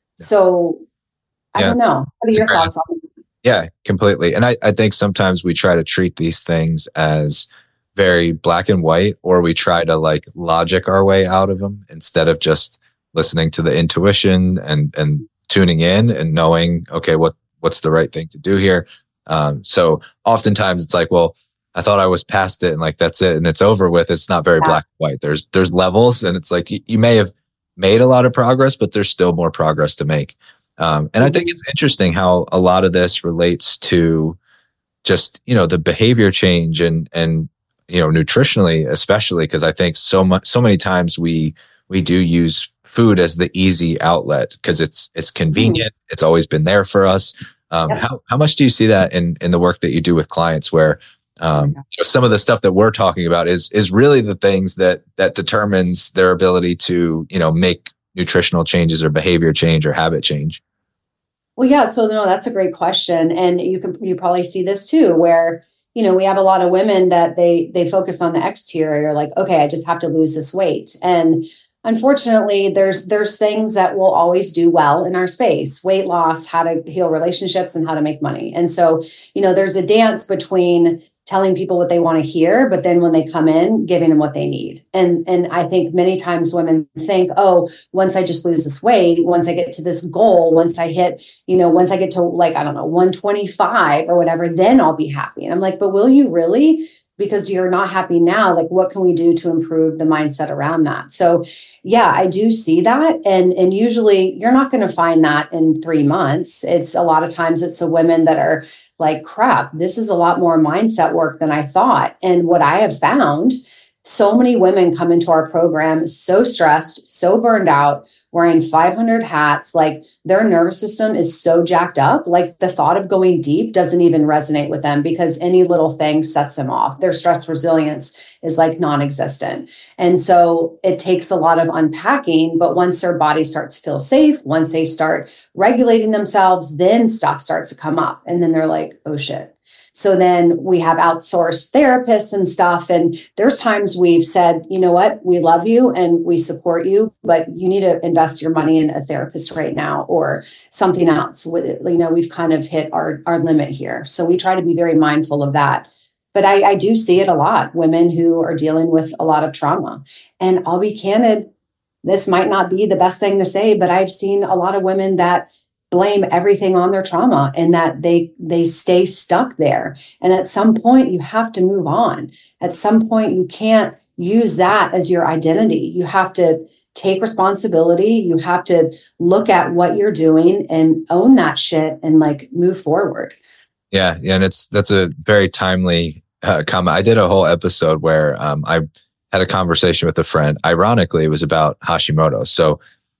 So I yeah. don't know. What are your thoughts on it? Yeah, completely. And I, I think sometimes we try to treat these things as very black and white, or we try to like logic our way out of them instead of just listening to the intuition and, and tuning in and knowing, okay, what, what's the right thing to do here? Um, so oftentimes it's like, well, I thought I was past it and like, that's it. And it's over with. It's not very yeah. black and white. There's, there's levels, and it's like, you, you may have made a lot of progress, but there's still more progress to make. Um, and I think it's interesting how a lot of this relates to just, you know, the behavior change and, and, you know, nutritionally, especially, because I think so much, so many times we, we do use food as the easy outlet because it's, it's convenient. Mm. It's always been there for us. Um, yeah. how, how much do you see that in, in the work that you do with clients where, um, you know, some of the stuff that we're talking about is, is really the things that, that determines their ability to, you know, make nutritional changes or behavior change or habit change? Well, yeah. So no, that's a great question. And you can, you probably see this too, where, you know, we have a lot of women that they, they focus on the exterior, like, okay, I just have to lose this weight. And unfortunately, there's, there's things that will always do well in our space: weight loss, how to heal relationships, and how to make money. And so, you know, there's a dance between telling people what they want to hear, but then when they come in, giving them what they need. And, and I think many times women think, oh, once I just lose this weight, once I get to this goal, once I hit, you know, once I get to like, I don't know, one twenty-five or whatever, then I'll be happy. And I'm like, but will you really? Because you're not happy now. Like, what can we do to improve the mindset around that? So yeah, I do see that. And, and usually you're not going to find that in three months. It's a lot of times it's the women that are like, crap, this is a lot more mindset work than I thought. And what I have found, so many women come into our program so stressed, so burned out, wearing five hundred hats, like their nervous system is so jacked up, like the thought of going deep doesn't even resonate with them because any little thing sets them off. Their stress resilience is like non-existent. And so it takes a lot of unpacking, but once their body starts to feel safe, once they start regulating themselves, then stuff starts to come up. And then they're like, oh shit. So then we have outsourced therapists and stuff. And there's times we've said, you know what, we love you and we support you, but you need to invest your money in a therapist right now or something else. You know, we've kind of hit our, our limit here. So we try to be very mindful of that. But I, I do see it a lot, women who are dealing with a lot of trauma. And I'll be candid, this might not be the best thing to say, but I've seen a lot of women that blame everything on their trauma and that they they stay stuck there. And at some point you have to move on. At some point you can't use that as your identity. You have to take responsibility. You have to look at what you're doing and own that shit and like move forward. Yeah. Yeah. And it's, that's a very timely uh, comment. I did a whole episode where um, I had a conversation with a friend. Ironically, it was about Hashimoto's. So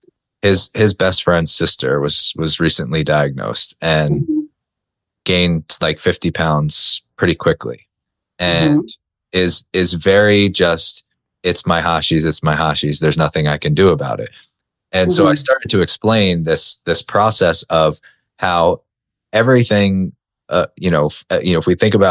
His his best friend's sister was was recently diagnosed and mm-hmm. gained like fifty pounds pretty quickly, and mm-hmm. is is very just, it's my Hashi's, it's my Hashi's. There's nothing I can do about it. And mm-hmm. so I started to explain this this process of how everything, uh, you know, f- you know, if we think about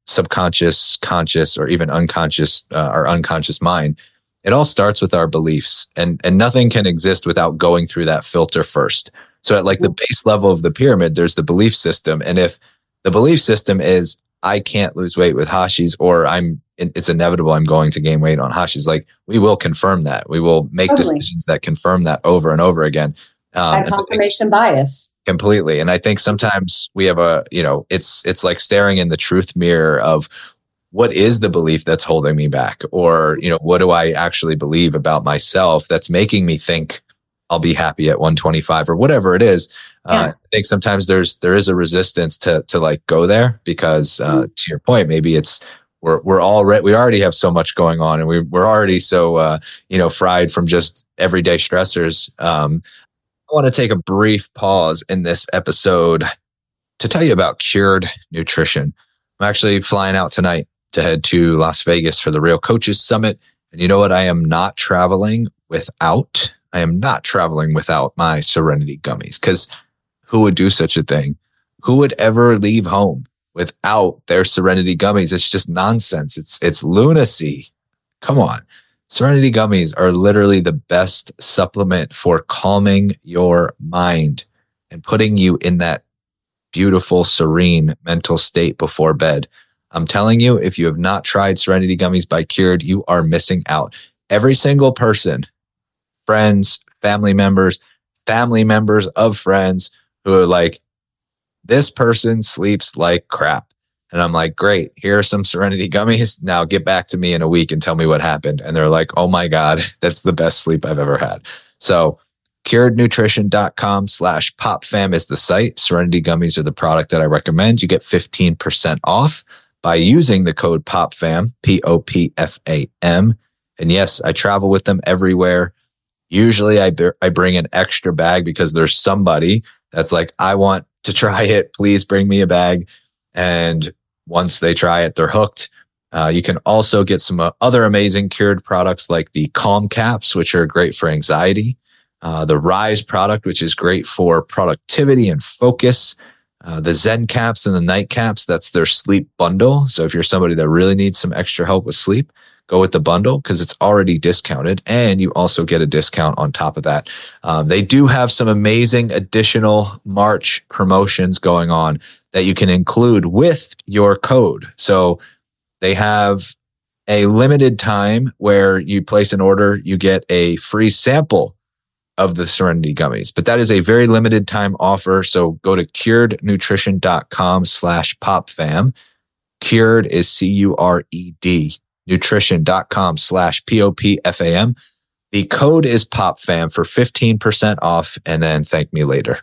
subconscious, conscious, or even unconscious, uh, our unconscious mind, it all starts with our beliefs, and, and nothing can exist without going through that filter first. So at like the base level of the pyramid, there's the belief system. And if the belief system is, I can't lose weight with Hashi's, or I'm, it's inevitable I'm going to gain weight on Hashi's, like we will confirm that. We will make totally. decisions that confirm that over and over again. Um, By confirmation bias. Completely. And I think sometimes we have a, you know, it's, it's like staring in the truth mirror of what is the belief that's holding me back? Or, you know, what do I actually believe about myself that's making me think I'll be happy at one twenty-five or whatever it is. Yeah. Uh, I think sometimes there's, there is a resistance to, to like go there because, uh, mm-hmm. to your point, maybe it's, we're, we're already, we already have so much going on, and we, we're already so, uh, you know, fried from just everyday stressors. Um, I want to take a brief pause in this episode to tell you about Cured Nutrition. I'm actually flying out tonight to head to Las Vegas for the Real Coaches Summit. And you know what? I am not traveling without, I am not traveling without my Serenity Gummies, because who would do such a thing? Who would ever leave home without their Serenity Gummies? It's just nonsense. It's, it's lunacy. Come on. Serenity Gummies are literally the best supplement for calming your mind and putting you in that beautiful, serene mental state before bed. I'm telling you, if you have not tried Serenity Gummies by Cured, you are missing out. Every single person, friends, family members, family members of friends who are like, this person sleeps like crap. And I'm like, great, here are some Serenity Gummies. Now get back to me in a week and tell me what happened. And they're like, oh my God, that's the best sleep I've ever had. So curednutrition.com slash popfam is the site. Serenity Gummies are the product that I recommend. You get fifteen percent off by using the code POPFAM, P O P F A M. And yes, I travel with them everywhere. Usually I, I bring an extra bag because there's somebody that's like, I want to try it. Please bring me a bag. And once they try it, they're hooked. Uh, you can also get some uh, other amazing Cured products like the Calm Caps, which are great for anxiety. Uh, the Rise product, which is great for productivity and focus. Uh, the Zen Caps and the Night Caps, that's their sleep bundle. So if you're somebody that really needs some extra help with sleep, go with the bundle because it's already discounted. And you also get a discount on top of that. Um, they do have some amazing additional March promotions going on that you can include with your code. So they have a limited time where you place an order, you get a free sample of the Serenity Gummies, but that is a very limited time offer. So go to curednutrition.com slash popfam. Cured is C U R E D, nutrition.com slash P O P F A M. The code is popfam for fifteen percent off, and then thank me later.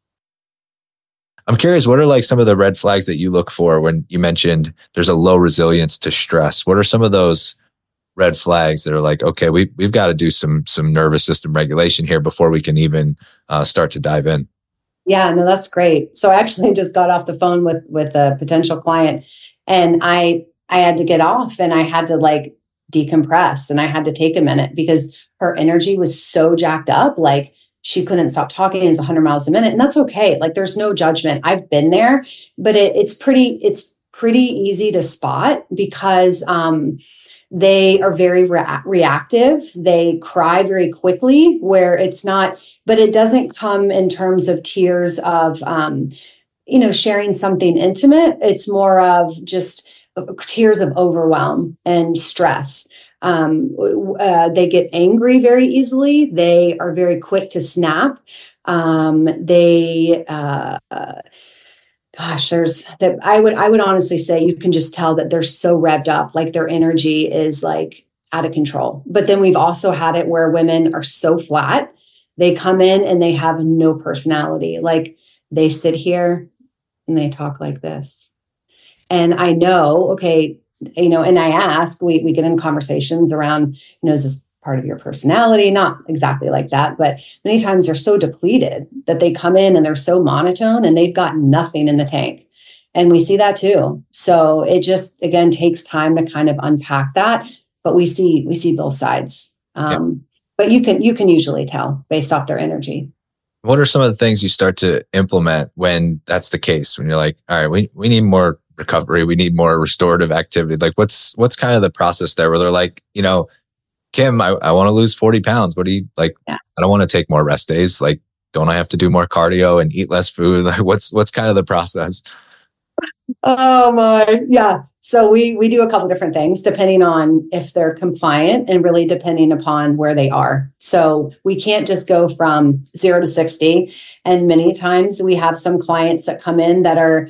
I'm curious, what are like some of the red flags that you look for when you mentioned there's a low resilience to stress? What are some of those red flags that are like, okay, we, we've got to do some, some nervous system regulation here before we can even uh, start to dive in? Yeah, no, that's great. So I actually just got off the phone with, with a potential client, and I, I had to get off and I had to like decompress, and I had to take a minute because her energy was so jacked up. Like she couldn't stop talking. It was one hundred miles a minute, and that's okay. Like there's no judgment. I've been there, but it, it's pretty, it's pretty easy to spot because, um, they are very rea- reactive. They cry very quickly where it's not, but it doesn't come in terms of tears of, um, you know, sharing something intimate. It's more of just tears of overwhelm and stress. Um, uh, they get angry very easily. They are very quick to snap. Um, they, uh, uh, Gosh, there's that. I would, I would honestly say you can just tell that they're so revved up, like their energy is like out of control. But then we've also had it where women are so flat. They come in and they have no personality. Like they sit here and they talk like this. And I know, okay, you know, and I ask, we, we get in conversations around, you know, is this part of your personality? Not exactly like that, but many times they're so depleted that they come in and they're so monotone and they've got nothing in the tank. And we see that too. So it just, again, takes time to kind of unpack that, but we see, we see both sides. Um, yeah. But you can, you can usually tell based off their energy. What are some of the things you start to implement when that's the case? When you're like, all right, we, we need more recovery. We need more restorative activity. Like what's, what's kind of the process there where they're like, you know, Kim, I, I want to lose forty pounds. What do you like? Yeah. I don't want to take more rest days. Like, don't I have to do more cardio and eat less food? Like what's, what's kind of the process? Oh my, yeah. So we we do a couple different things depending on if they're compliant and really depending upon where they are. So we can't just go from zero to sixty. And many times we have some clients that come in that are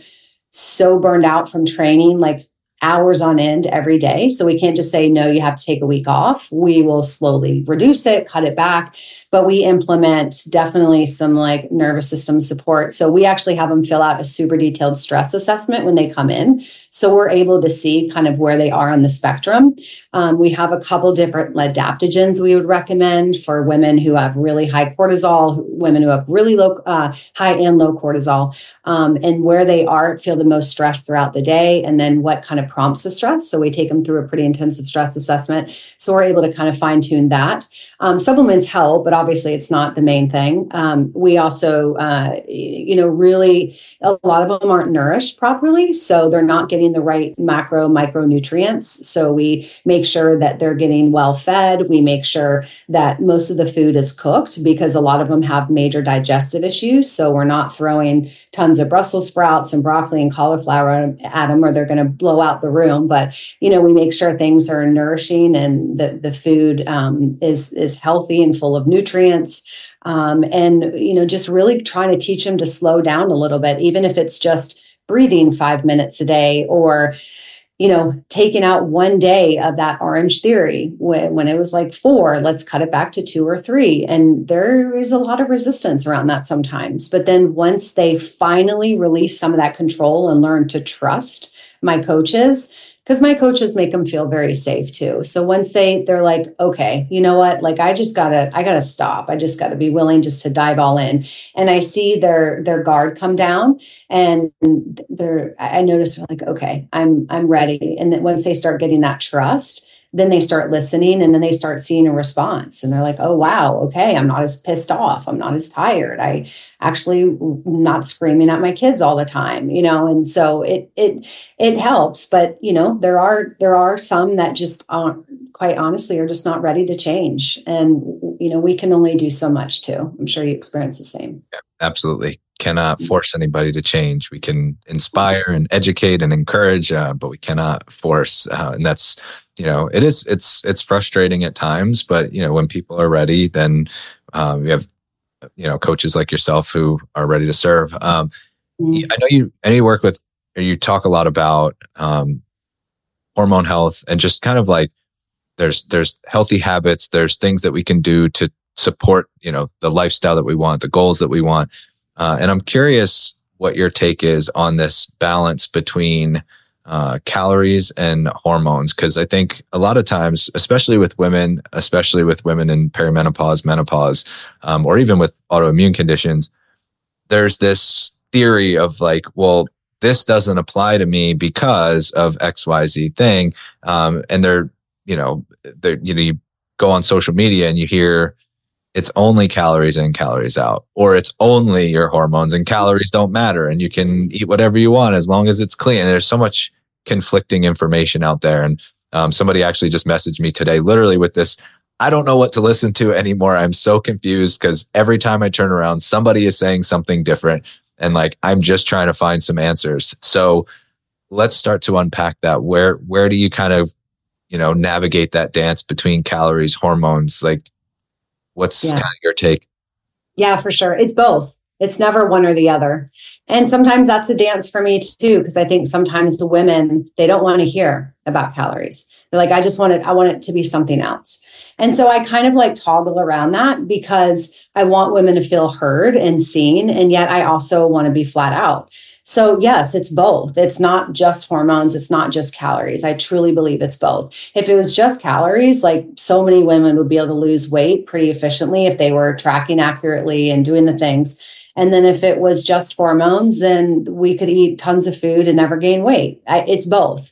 so burned out from training, like hours on end every day. So we can't just say, no, you have to take a week off. We will slowly reduce it, cut it back. But we implement definitely some like nervous system support. So we actually have them fill out a super detailed stress assessment when they come in. So we're able to see kind of where they are on the spectrum. Um, we have a couple different adaptogens we would recommend for women who have really high cortisol, women who have really low, uh, high and low cortisol, um, and where they are, feel the most stress throughout the day, and then what kind of prompts the stress. So we take them through a pretty intensive stress assessment. So we're able to kind of fine tune that. Um, supplements help, but obviously it's not the main thing. Um, we also, uh, you know, really, a lot of them aren't nourished properly. So they're not getting the right macro, micronutrients. So we make sure that they're getting well fed. We make sure that most of the food is cooked because a lot of them have major digestive issues. So we're not throwing tons of Brussels sprouts and broccoli and cauliflower at them or they're going to blow out the room. But, you know, we make sure things are nourishing and the, the food um, is, is healthy and full of nutrients. Um, and, you know, just really trying to teach them to slow down a little bit, even if it's just breathing five minutes a day or, you know, taking out one day of that Orange Theory when, when it was like four, let's cut it back to two or three. And there is a lot of resistance around that sometimes. But then once they finally release some of that control and learn to trust my coaches, because my coaches make them feel very safe too. So once they, they're like, okay, you know what? Like, I just gotta, I gotta stop. I just gotta be willing just to dive all in. And I see their, their guard come down and they're, I notice they're like, okay, I'm, I'm ready. And then once they start getting that trust, then they start listening and then they start seeing a response and they're like, oh, wow. Okay. I'm not as pissed off. I'm not as tired. I actually not screaming at my kids all the time, you know? And so it, it, it helps, but you know, there are, there are some that just aren't, quite honestly, are just not ready to change. And, you know, we can only do so much too. I'm sure you experience the same. Yeah, absolutely. Cannot force anybody to change. We can inspire and educate and encourage, uh, but we cannot force. Uh, and that's, you know, it is, it's, it's frustrating at times, but, you know, when people are ready, then um, we have, you know, coaches like yourself who are ready to serve. Um, mm-hmm. I know you, and you work with, or you talk a lot about um, hormone health and just kind of like, there's, there's healthy habits, there's things that we can do to support, you know, the lifestyle that we want, the goals that we want. Uh, and I'm curious what your take is on this balance between uh, calories and hormones. Cause I think a lot of times, especially with women, especially with women in perimenopause, menopause, um, or even with autoimmune conditions, there's this theory of like, well, this doesn't apply to me because of X Y Z thing. Um, and they're, you know, they're, you know, you go on social media and you hear it's only calories in, calories out, or it's only your hormones and calories don't matter. And you can eat whatever you want as long as it's clean. And there's so much conflicting information out there. And um, somebody actually just messaged me today, literally with this, I don't know what to listen to anymore. I'm so confused because every time I turn around, somebody is saying something different. And like, I'm just trying to find some answers. So let's start to unpack that. Where, where do you kind of, you know, navigate that dance between calories, hormones? Like, what's yeah. kind of your take? Yeah, for sure. It's both. It's never one or the other. And sometimes that's a dance for me too, because I think sometimes the women, they don't want to hear about calories. They're like, I just want it, I want it to be something else. And so I kind of like toggle around that because I want women to feel heard and seen. And yet I also want to be flat out. So yes, it's both. It's not just hormones. It's not just calories. I truly believe it's both. If it was just calories, like so many women would be able to lose weight pretty efficiently if they were tracking accurately and doing the things. And then if it was just hormones, then we could eat tons of food and never gain weight. I, it's both.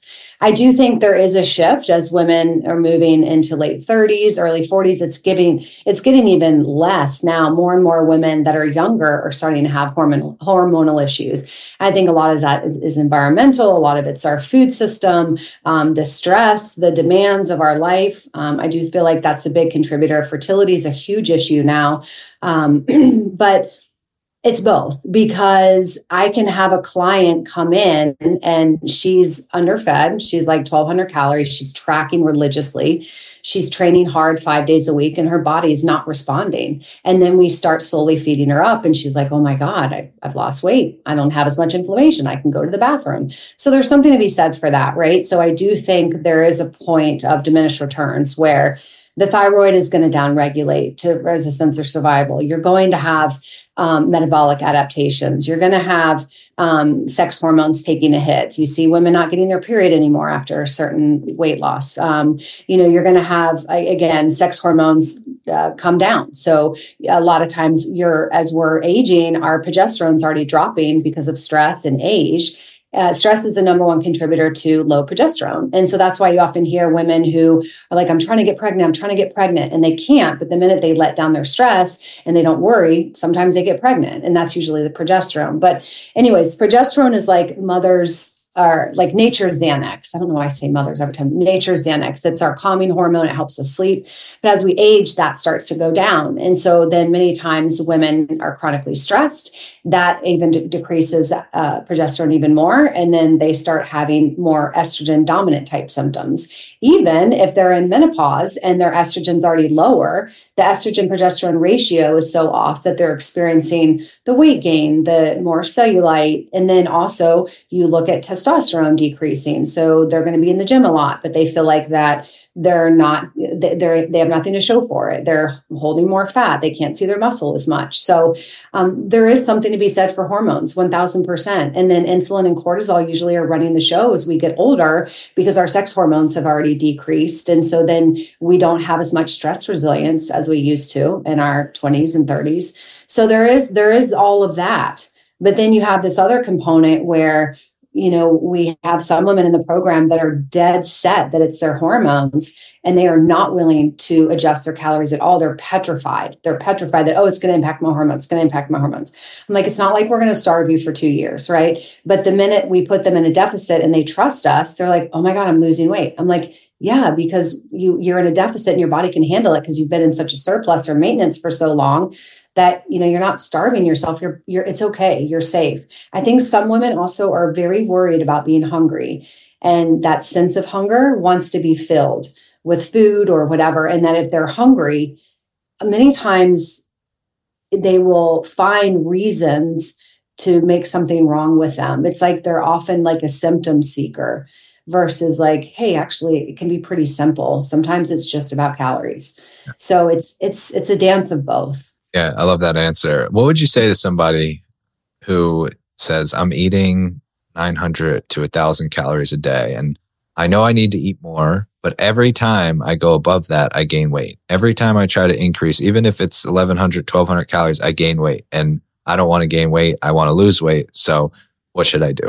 I do think there is a shift as women are moving into late thirties, early forties. It's giving, it's getting even less now. More and more women that are younger are starting to have hormonal hormonal issues. I think a lot of that is, is environmental. A lot of it's our food system, um, the stress, the demands of our life. Um, I do feel like that's a big contributor. Fertility is a huge issue now, um, but it's both, because I can have a client come in and she's underfed. She's like twelve hundred calories. She's tracking religiously. She's training hard five days a week and her body's not responding. And then we start slowly feeding her up and she's like, oh my God, I, I've lost weight. I don't have as much inflammation. I can go to the bathroom. So there's something to be said for that, right? So I do think there is a point of diminished returns where the thyroid is going to downregulate to resistance or survival. You're going to have um, metabolic adaptations. You're going to have um, sex hormones taking a hit. You see women not getting their period anymore after a certain weight loss. Um, you know, you're going to have, again, sex hormones uh, come down. So a lot of times you're, as we're aging, our progesterone's already dropping because of stress and age. Uh, stress is the number one contributor to low progesterone. And so that's why you often hear women who are like, I'm trying to get pregnant, I'm trying to get pregnant, and they can't. But the minute they let down their stress and they don't worry, sometimes they get pregnant. And that's usually the progesterone. But anyways, progesterone is like mother's, or like nature's Xanax. I don't know why I say mothers every time. Nature's Xanax. It's our calming hormone. It helps us sleep. But as we age, that starts to go down. And so then many times women are chronically stressed. That even de- decreases uh, progesterone even more. And then they start having more estrogen dominant type symptoms. Even if they're in menopause and their estrogen's already lower, the estrogen progesterone ratio is so off that they're experiencing the weight gain, the more cellulite. And then also you look at testosterone decreasing. So they're going to be in the gym a lot, but they feel like that they're not, they're, they have nothing to show for it. They're holding more fat. They can't see their muscle as much. So um, there is something to be said for hormones, one thousand percent. And then insulin and cortisol usually are running the show as we get older because our sex hormones have already decreased. And so then we don't have as much stress resilience as we used to in our twenties and thirties. So there is, there is all of that. But then you have this other component where, you know, we have some women in the program that are dead set that it's their hormones and they are not willing to adjust their calories at all. They're petrified. They're petrified that, oh, it's going to impact my hormones. It's going to impact my hormones. I'm like, it's not like we're going to starve you for two years, right? But the minute we put them in a deficit and they trust us, they're like, oh my God, I'm losing weight. I'm like, yeah, because you, you're in a deficit and your body can handle it because you've been in such a surplus or maintenance for so long that, you know, you're not starving yourself. You're, you're, it's okay. You're safe. I think some women also are very worried about being hungry, and that sense of hunger wants to be filled with food or whatever. And that if they're hungry, many times they will find reasons to make something wrong with them. It's like they're often like a symptom seeker versus like, hey, actually, it can be pretty simple. Sometimes it's just about calories. So it's, it's, it's a dance of both. Yeah, I love that answer. What would you say to somebody who says, I'm eating nine hundred to one thousand calories a day, and I know I need to eat more, but every time I go above that, I gain weight. Every time I try to increase, even if it's eleven hundred, twelve hundred calories, I gain weight. And I don't want to gain weight. I want to lose weight. So what should I do?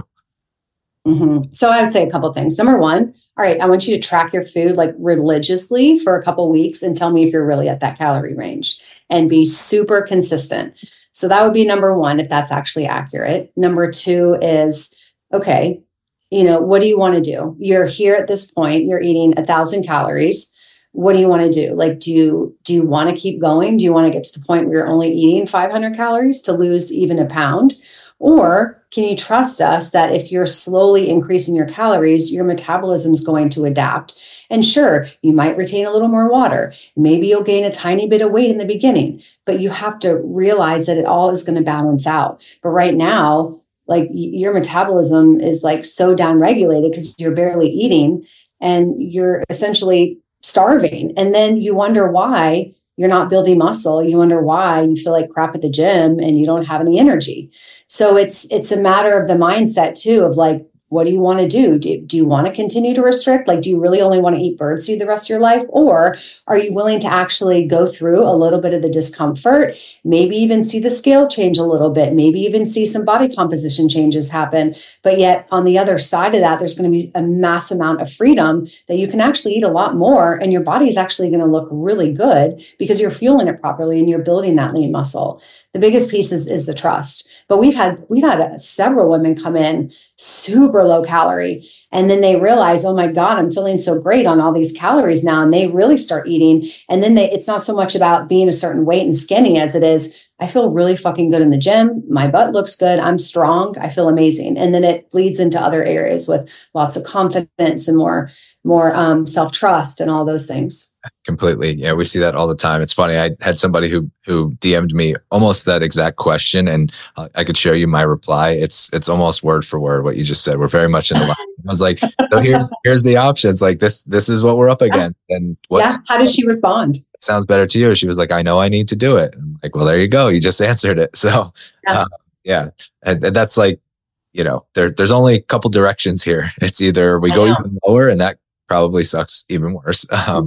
Mm-hmm. So I would say a couple of things. Number one, all right, I want you to track your food like religiously for a couple of weeks and tell me if you're really at that calorie range and be super consistent. So that would be number one, if that's actually accurate. Number two is, okay, you know, what do you want to do? You're here at this point, you're eating a thousand calories. What do you want to do? Like, do you, do you want to keep going? Do you want to get to the point where you're only eating five hundred calories to lose even a pound? Or can you trust us that if you're slowly increasing your calories, your metabolism is going to adapt? And sure, you might retain a little more water. Maybe you'll gain a tiny bit of weight in the beginning, but you have to realize that it all is going to balance out. But right now, like your metabolism is like so downregulated because you're barely eating and you're essentially starving. And then you wonder why you're not building muscle. You wonder why you feel like crap at the gym and you don't have any energy. So it's, it's a matter of the mindset too, of like, what do you want to do? do? Do you want to continue to restrict? Like, do you really only want to eat birdseed the rest of your life? Or are you willing to actually go through a little bit of the discomfort, maybe even see the scale change a little bit, maybe even see some body composition changes happen. But yet on the other side of that, there's going to be a mass amount of freedom that you can actually eat a lot more, and your body is actually going to look really good because you're fueling it properly and you're building that lean muscle. The biggest piece is, is the trust. But we've had we've had uh, several women come in super low calorie, and then they realize, oh my God, I'm feeling so great on all these calories now, and they really start eating. And then they, it's not so much about being a certain weight and skinny as it is, I feel really fucking good in the gym. My butt looks good. I'm strong. I feel amazing. And then it bleeds into other areas with lots of confidence and more more um, self-trust and all those things. Completely. Yeah, we see that all the time. It's funny. I had somebody who who D M'd me almost that exact question, and uh, I could show you my reply. It's it's almost word for word what you just said. We're very much in the line. I was like, so here's here's the options. Like this this is what we're up against. And what's, yeah. How did she respond? It sounds better to you. She was like, I know I need to do it. I'm like, well, there you go. You just answered it. So yeah, uh, yeah. And, and that's like, you know, there there's only a couple directions here. It's either we go even lower, and that probably sucks even worse. Um,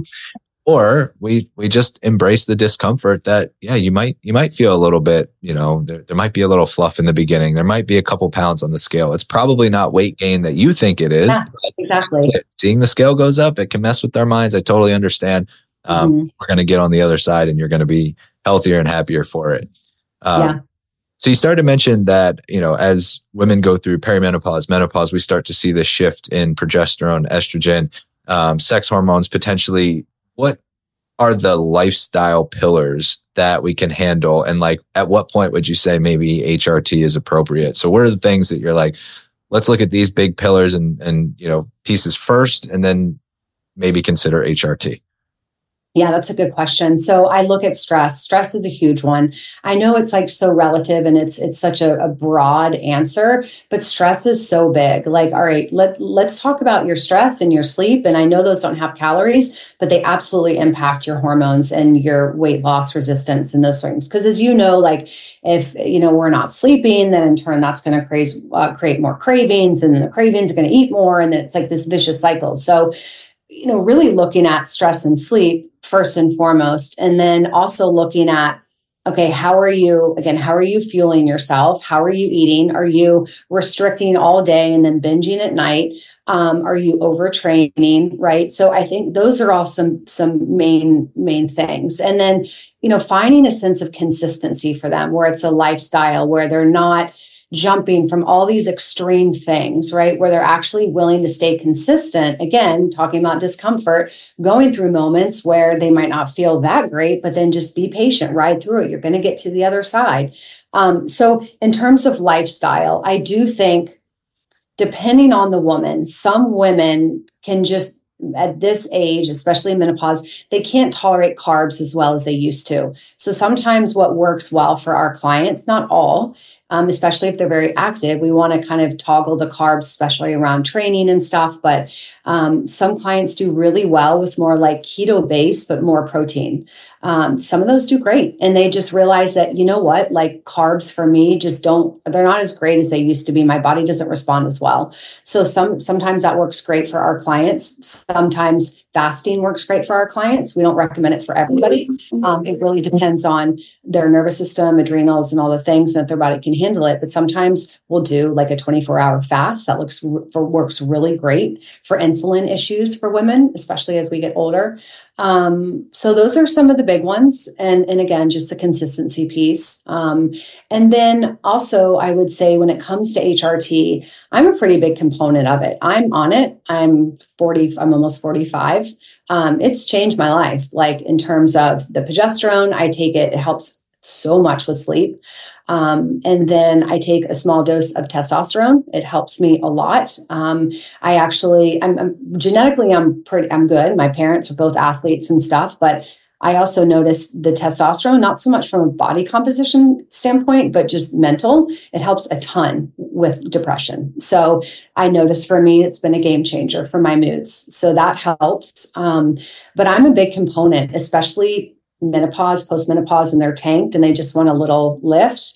Or we we just embrace the discomfort that, yeah, you might you might feel a little bit, you know, there, there might be a little fluff in the beginning. There might be a couple pounds on the scale. It's probably not weight gain that you think it is. Yeah, exactly. Seeing the scale goes up, it can mess with our minds. I totally understand. Um, mm-hmm. We're going to get on the other side, and you're going to be healthier and happier for it. Um, yeah. So you started to mention that, you know, as women go through perimenopause, menopause, we start to see this shift in progesterone, estrogen, um, sex hormones, potentially. What are the lifestyle pillars that we can handle? And like, at what point would you say maybe H R T is appropriate? So what are the things that you're like, let's look at these big pillars and, and, you know, pieces first, and then maybe consider H R T? Yeah, that's a good question. So I look at stress. Stress is a huge one. I know it's like so relative, and it's it's such a, a broad answer, but stress is so big. Like, all right, let, let's talk about your stress and your sleep. And I know those don't have calories, but they absolutely impact your hormones and your weight loss resistance and those things. Because as you know, like if, you know, we're not sleeping, then in turn, that's going to create, uh, create more cravings, and the cravings are going to eat more. And then it's like this vicious cycle. So, you know, really looking at stress and sleep first and foremost, and then also looking at, okay, how are you, again, how are you fueling yourself? How are you eating? Are you restricting all day and then binging at night? Um, are you overtraining, right? So I think those are all some, some main, main things. And then, you know, finding a sense of consistency for them, where it's a lifestyle, where they're not jumping from all these extreme things, right? Where they're actually willing to stay consistent. Again, talking about discomfort, going through moments where they might not feel that great, but then just be patient, ride through it. You're going to get to the other side. Um, so in terms of lifestyle, I do think, depending on the woman, some women can just, at this age, especially menopause, they can't tolerate carbs as well as they used to. So sometimes what works well for our clients, not all, Um, especially if they're very active, we want to kind of toggle the carbs, especially around training and stuff. But um, some clients do really well with more like keto base, but more protein. Um, some of those do great. And they just realize that, you know what, like carbs for me just don't, they're not as great as they used to be. My body doesn't respond as well. So some sometimes that works great for our clients. Sometimes fasting works great for our clients. We don't recommend it for everybody. Um, it really depends on their nervous system, adrenals, and all the things that their body can handle it. But sometimes we'll do like a twenty-four hour fast that looks for works really great for insulin issues for women, especially as we get older. Um, so those are some of the big ones. And, and again, just the consistency piece. Um, and then also I would say when it comes to H R T, I'm a pretty big component of it. I'm on it. I'm forty, I'm almost forty-five. Um, it's changed my life. Like in terms of the progesterone, I take it, it helps so much with sleep. Um, and then I take a small dose of testosterone. It helps me a lot. Um, I actually, I'm, I'm genetically, I'm pretty, I'm good. My parents are both athletes and stuff, but I also noticed the testosterone, not so much from a body composition standpoint, but just mental. It helps a ton with depression. So I noticed for me, it's been a game changer for my moods. So that helps. Um, but I'm a big component, especially menopause, postmenopause, and they're tanked and they just want a little lift.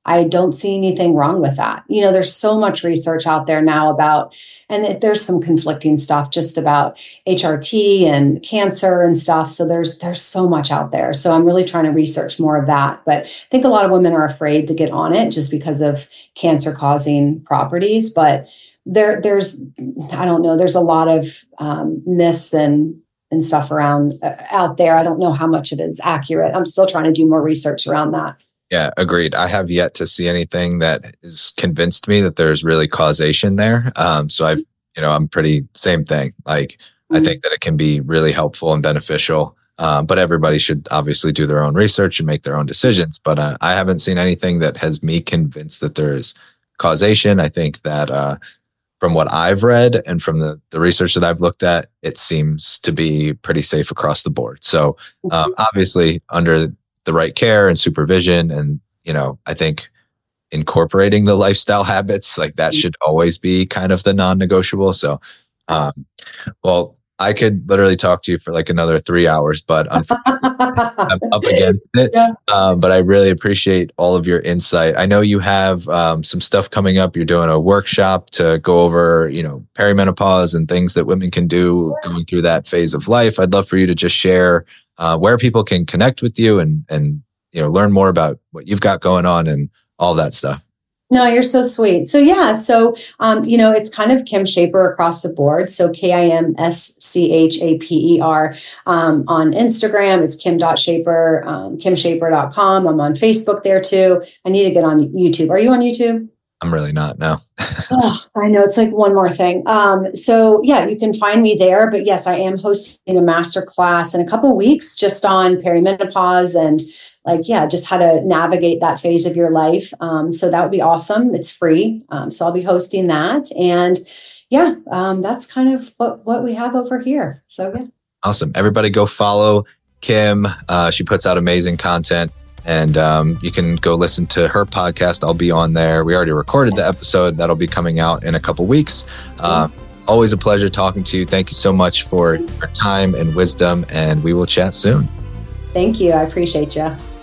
I don't see anything wrong with that. You know, there's so much research out there now about, and there's some conflicting stuff just about H R T and cancer and stuff. So there's there's so much out there. So I'm really trying to research more of that. But I think a lot of women are afraid to get on it just because of cancer causing properties. But there there's, I don't know, there's a lot of um, myths and and stuff around uh, out there. I don't know how much of it is accurate. I'm still trying to do more research around that. Yeah, agreed. I have yet to see anything that has convinced me that there's really causation there. Um, so I've, you know, I'm pretty same thing. Like, mm-hmm. I think that it can be really helpful and beneficial. Um, but everybody should obviously do their own research and make their own decisions. But uh, I haven't seen anything that has me convinced that there's causation. I think that uh, from what I've read and from the, the research that I've looked at, it seems to be pretty safe across the board. So um, obviously under the right care and supervision, and, you know, I think incorporating the lifestyle habits, like that should always be kind of the non-negotiable. So, um, well, I could literally talk to you for like another three hours, but unfortunately I'm up against it. Yeah. Um, but I really appreciate all of your insight. I know you have um, some stuff coming up. You're doing a workshop to go over, you know, perimenopause and things that women can do going through that phase of life. I'd love for you to just share uh, where people can connect with you and, and, you know, learn more about what you've got going on and all that stuff. No, you're so sweet. So yeah, so, um, you know, it's kind of Kim Shaper across the board. So K I M S C H A P E R um, on Instagram. It's kim.shaper, um, kim shaper dot com. I'm on Facebook there too. I need to get on YouTube. Are you on YouTube? I'm really not, no. Oh, I know. It's like one more thing. Um, so yeah, you can find me there. But yes, I am hosting a master class in a couple of weeks just on perimenopause and like, yeah, just how to navigate that phase of your life. Um, so that would be awesome. It's free. Um, so I'll be hosting that. And yeah, um, that's kind of what, what we have over here. So yeah. Awesome. Everybody go follow Kim. Uh, she puts out amazing content. And um, you can go listen to her podcast. I'll be on there. We already recorded the episode. That'll be coming out in a couple weeks. Uh, always a pleasure talking to you. Thank you so much for your time and wisdom. And we will chat soon. Thank you. I appreciate you.